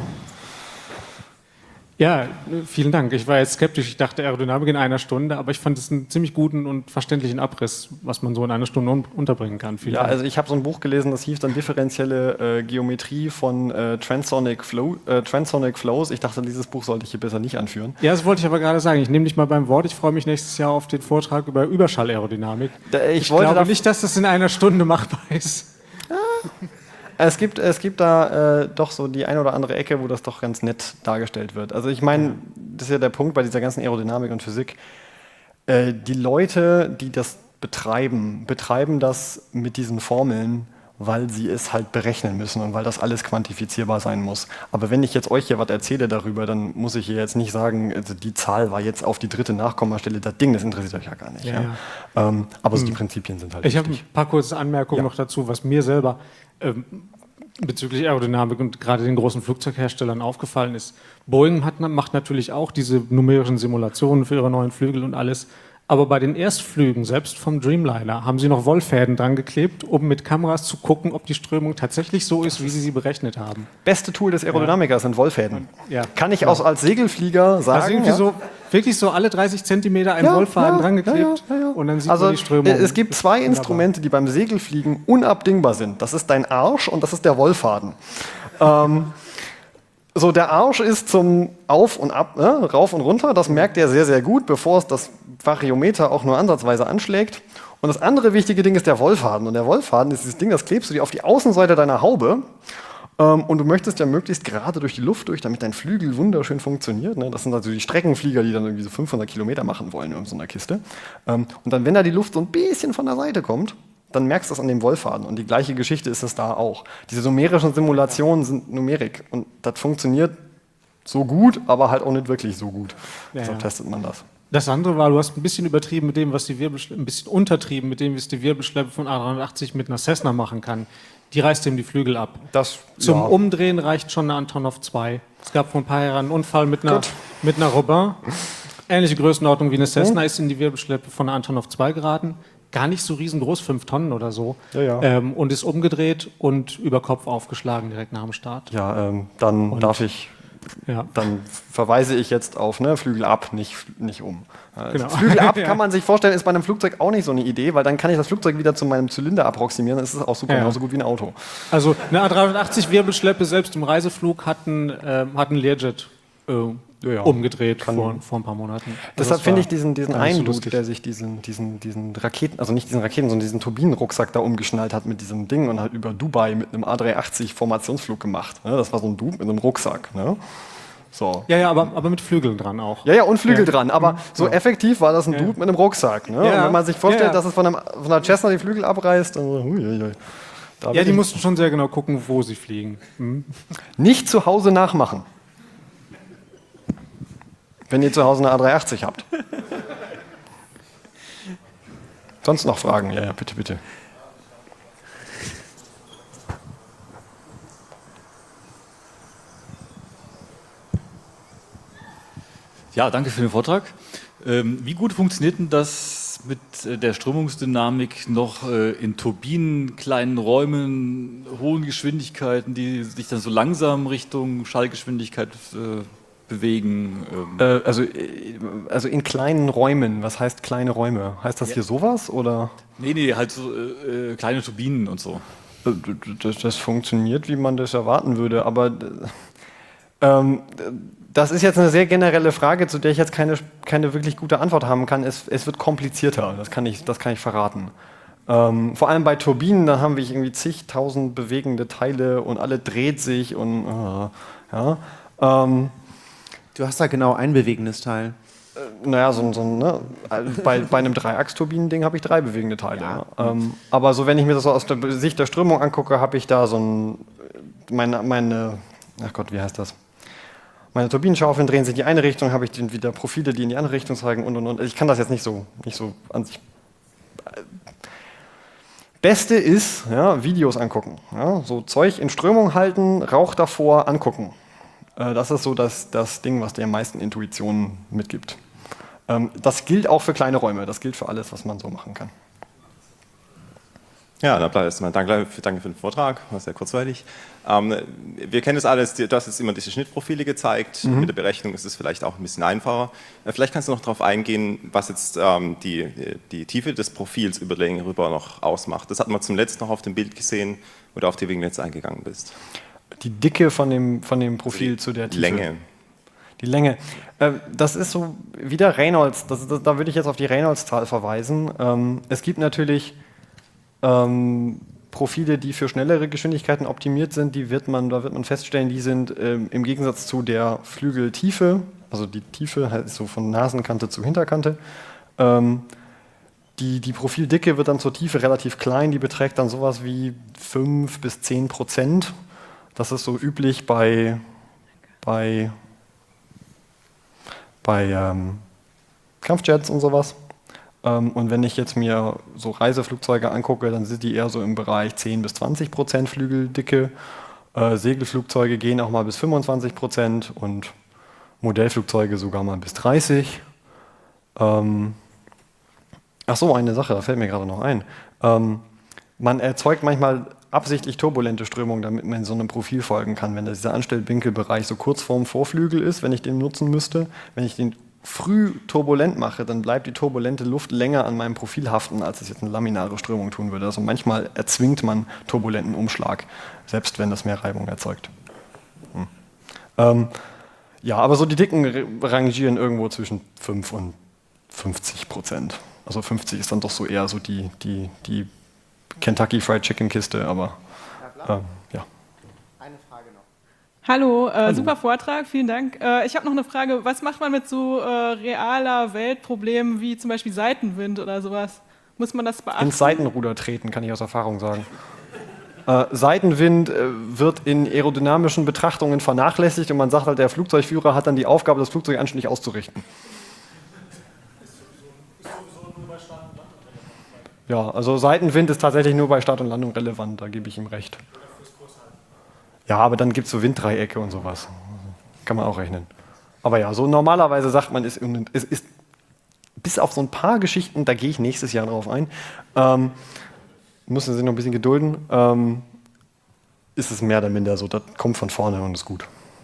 Speaker 3: Ja, vielen Dank. Ich war jetzt skeptisch. Ich dachte Aerodynamik in einer Stunde, aber ich fand es einen ziemlich guten und verständlichen Abriss, was man so in einer Stunde unterbringen kann. Vielen Dank.
Speaker 2: Also ich habe so ein Buch gelesen, das hieß dann differenzielle Geometrie von Transonic Flows. Ich dachte, dieses Buch sollte ich hier besser nicht anführen.
Speaker 3: Ja, das wollte ich aber gerade sagen. Ich nehme dich mal beim Wort. Ich freue mich nächstes Jahr auf den Vortrag über Überschallaerodynamik. Ich glaube nicht, dass das in einer Stunde machbar ist.
Speaker 2: Es gibt da doch so die eine oder andere Ecke, wo das doch ganz nett dargestellt wird. Also ich meine, das ist ja der Punkt bei dieser ganzen Aerodynamik und Physik. Die Leute, die das betreiben das mit diesen Formeln, weil sie es halt berechnen müssen und weil das alles quantifizierbar sein muss. Aber wenn ich jetzt euch hier was erzähle darüber, dann muss ich hier jetzt nicht sagen, also die Zahl war jetzt auf die 3. Nachkommastelle, das Ding, das interessiert euch ja gar nicht. Ja. Aber so die Prinzipien sind halt
Speaker 3: wichtig. Ich habe ein paar kurze Anmerkungen noch dazu, was mir selber bezüglich Aerodynamik und gerade den großen Flugzeugherstellern aufgefallen ist. Boeing macht natürlich auch diese numerischen Simulationen für ihre neuen Flügel und alles. Aber bei den Erstflügen, selbst vom Dreamliner, haben sie noch Wollfäden dran geklebt, um mit Kameras zu gucken, ob die Strömung tatsächlich so ist, wie sie berechnet haben.
Speaker 2: Beste Tool des Aerodynamikers sind Wollfäden.
Speaker 3: Ja.
Speaker 2: Kann ich auch als Segelflieger sagen.
Speaker 3: Also irgendwie wirklich so alle 30 Zentimeter ein Wollfaden dran geklebt und dann sieht man die Strömung.
Speaker 2: Es gibt 2 Instrumente, die beim Segelfliegen unabdingbar sind. Das ist dein Arsch und das ist der Wollfaden. So, der Arsch ist zum Auf und Ab, rauf und runter. Das merkt er sehr, sehr gut, bevor es das Variometer auch nur ansatzweise anschlägt. Und das andere wichtige Ding ist der Wollfaden. Und der Wollfaden ist dieses Ding, das klebst du dir auf die Außenseite deiner Haube. Und du möchtest ja möglichst gerade durch die Luft durch, damit dein Flügel wunderschön funktioniert. Ne? Das sind also die Streckenflieger, die dann irgendwie so 500 Kilometer machen wollen in so einer Kiste. Und dann, wenn da die Luft so ein bisschen von der Seite kommt, dann merkst du das an dem Wollfaden. Und die gleiche Geschichte ist es da auch. Diese numerischen Simulationen sind Numerik. Und das funktioniert so gut, aber halt auch nicht wirklich so gut. Deshalb testet man das.
Speaker 3: Das andere war, du hast ein bisschen übertrieben mit dem, was die Wirbelschleppe, ein bisschen untertrieben mit dem, was die Wirbelschleppe von A380 mit einer Cessna machen kann. Die reißt ihm die Flügel ab. Zum Umdrehen reicht schon eine Antonov 2. Es gab vor ein paar Jahren einen Unfall mit einer Robin. Ähnliche Größenordnung wie eine Cessna ist in die Wirbelschleppe von einer Antonov 2 geraten. Gar nicht so riesengroß, 5 Tonnen oder so. Und ist umgedreht und über Kopf aufgeschlagen direkt nach dem Start.
Speaker 2: Dann verweise ich jetzt auf Flügel ab, nicht um.
Speaker 3: Genau.
Speaker 2: Flügel ab kann man sich vorstellen, ist bei einem Flugzeug auch nicht so eine Idee, weil dann kann ich das Flugzeug wieder zu meinem Zylinder approximieren, das ist auch super, genauso gut wie ein Auto.
Speaker 3: Also eine A380 Wirbelschleppe selbst im Reiseflug hat einen Learjet umgedreht vor ein paar Monaten.
Speaker 2: Deshalb finde ich diesen einen Dude, der sich diesen Raketen, also nicht diesen Raketen, sondern diesen Turbinenrucksack da umgeschnallt hat mit diesem Ding und hat über Dubai mit einem A380 Formationsflug gemacht. Das war so ein Dude mit einem Rucksack. So.
Speaker 3: Ja, aber mit Flügeln dran auch.
Speaker 2: Ja, und Flügel dran. Aber so effektiv war das ein Dude mit einem Rucksack. Ne? Und wenn man sich vorstellt, dass es von einer Cessna die Flügel abreißt, dann so,
Speaker 3: die mussten schon sehr genau gucken, wo sie fliegen.
Speaker 2: Nicht zu Hause nachmachen. Wenn ihr zu Hause eine A380 habt. Sonst noch Fragen? Ja, bitte, bitte.
Speaker 4: Ja, danke für den Vortrag. Wie gut funktioniert denn das mit der Strömungsdynamik noch in Turbinen, kleinen Räumen, hohen Geschwindigkeiten, die sich dann so langsam Richtung Schallgeschwindigkeit bewegen?
Speaker 2: Also in kleinen Räumen. Was heißt kleine Räume? Heißt das hier sowas? Oder?
Speaker 4: Nee, halt so kleine Turbinen und so.
Speaker 2: Das funktioniert, wie man das erwarten würde, aber das ist jetzt eine sehr generelle Frage, zu der ich jetzt keine wirklich gute Antwort haben kann. Es wird komplizierter, das kann ich verraten. Vor allem bei Turbinen, da haben wir irgendwie zigtausend bewegende Teile und alle dreht sich und
Speaker 1: Du hast da genau ein bewegendes Teil.
Speaker 2: Naja, ne? Bei einem Dreiachsturbinen-Ding habe ich 3 bewegende Teile. Ja. Aber so, wenn ich mir das so aus der Sicht der Strömung angucke, habe ich da so ach Gott, wie heißt das? Meine Turbinenschaufeln drehen sich in die eine Richtung, habe ich dann wieder Profile, die in die andere Richtung zeigen und. Ich kann das jetzt nicht so an sich. Beste ist, Videos angucken. Ja, so Zeug in Strömung halten, Rauch davor, angucken. Das ist so das Ding, was dir am meisten Intuition mitgibt. Das gilt auch für kleine Räume, das gilt für alles, was man so machen kann.
Speaker 5: Ja, dann erstmal danke für den Vortrag, war sehr kurzweilig. Wir kennen das alles, du hast jetzt immer diese Schnittprofile gezeigt, mit der Berechnung ist es vielleicht auch ein bisschen einfacher. Vielleicht kannst du noch darauf eingehen, was jetzt die Tiefe des Profils über Länge rüber noch ausmacht. Das hatten wir zum letzten noch auf dem Bild gesehen, wo du auf die Winglets eingegangen bist.
Speaker 2: Die Dicke von dem Profil zu der Tiefe.
Speaker 5: Länge.
Speaker 2: Die Länge. Das ist so wieder Reynolds, da würde ich jetzt auf die Reynolds-Zahl verweisen. Es gibt natürlich Profile, die für schnellere Geschwindigkeiten optimiert sind, da wird man feststellen, die sind im Gegensatz zu der Flügeltiefe, also die Tiefe halt so von Nasenkante zu Hinterkante, die Profildicke wird dann zur Tiefe relativ klein, die beträgt dann sowas wie 5 bis 10%. Das ist so üblich bei Kampfjets und sowas. Und wenn ich jetzt mir so Reiseflugzeuge angucke, dann sind die eher so im Bereich 10 bis 20% Flügeldicke. Segelflugzeuge gehen auch mal bis 25% und Modellflugzeuge sogar mal bis 30%. Ach so, eine Sache, da fällt mir gerade noch ein. Man erzeugt manchmal absichtlich turbulente Strömung, damit man so einem Profil folgen kann. Wenn dieser Anstellwinkelbereich so kurz vorm Vorflügel ist, wenn ich den nutzen müsste, wenn ich den früh turbulent mache, dann bleibt die turbulente Luft länger an meinem Profil haften, als es jetzt eine laminare Strömung tun würde. Also manchmal erzwingt man turbulenten Umschlag, selbst wenn das mehr Reibung erzeugt. Aber so die Dicken rangieren irgendwo zwischen 5 und 50%. Also 50 ist dann doch so eher so die Kentucky Fried Chicken Kiste, aber ja.
Speaker 1: Eine Frage noch.
Speaker 6: Hallo, super Vortrag, vielen Dank. Ich habe noch eine Frage, was macht man mit so realer Weltproblemen wie zum Beispiel Seitenwind oder sowas? Muss man das beachten?
Speaker 2: Ins Seitenruder treten, kann ich aus Erfahrung sagen. Seitenwind wird in aerodynamischen Betrachtungen vernachlässigt und man sagt halt, der Flugzeugführer hat dann die Aufgabe, das Flugzeug anständig auszurichten. Ja, also Seitenwind ist tatsächlich nur bei Start und Landung relevant, da gebe ich ihm recht. Ja, aber dann gibt es so Winddreiecke und sowas. Kann man auch rechnen. Aber ja, so normalerweise sagt man, es ist bis auf so ein paar Geschichten, da gehe ich nächstes Jahr drauf ein, müssen Sie noch ein bisschen gedulden, ist es mehr oder minder so, das kommt von vorne und ist gut.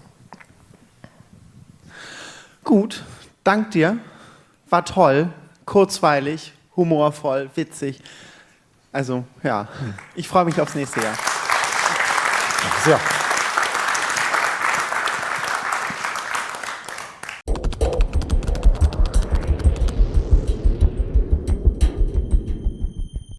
Speaker 1: Gut, dank dir. War toll, kurzweilig, humorvoll, witzig. Also ja, ich freue mich aufs nächste Jahr.
Speaker 2: Ja.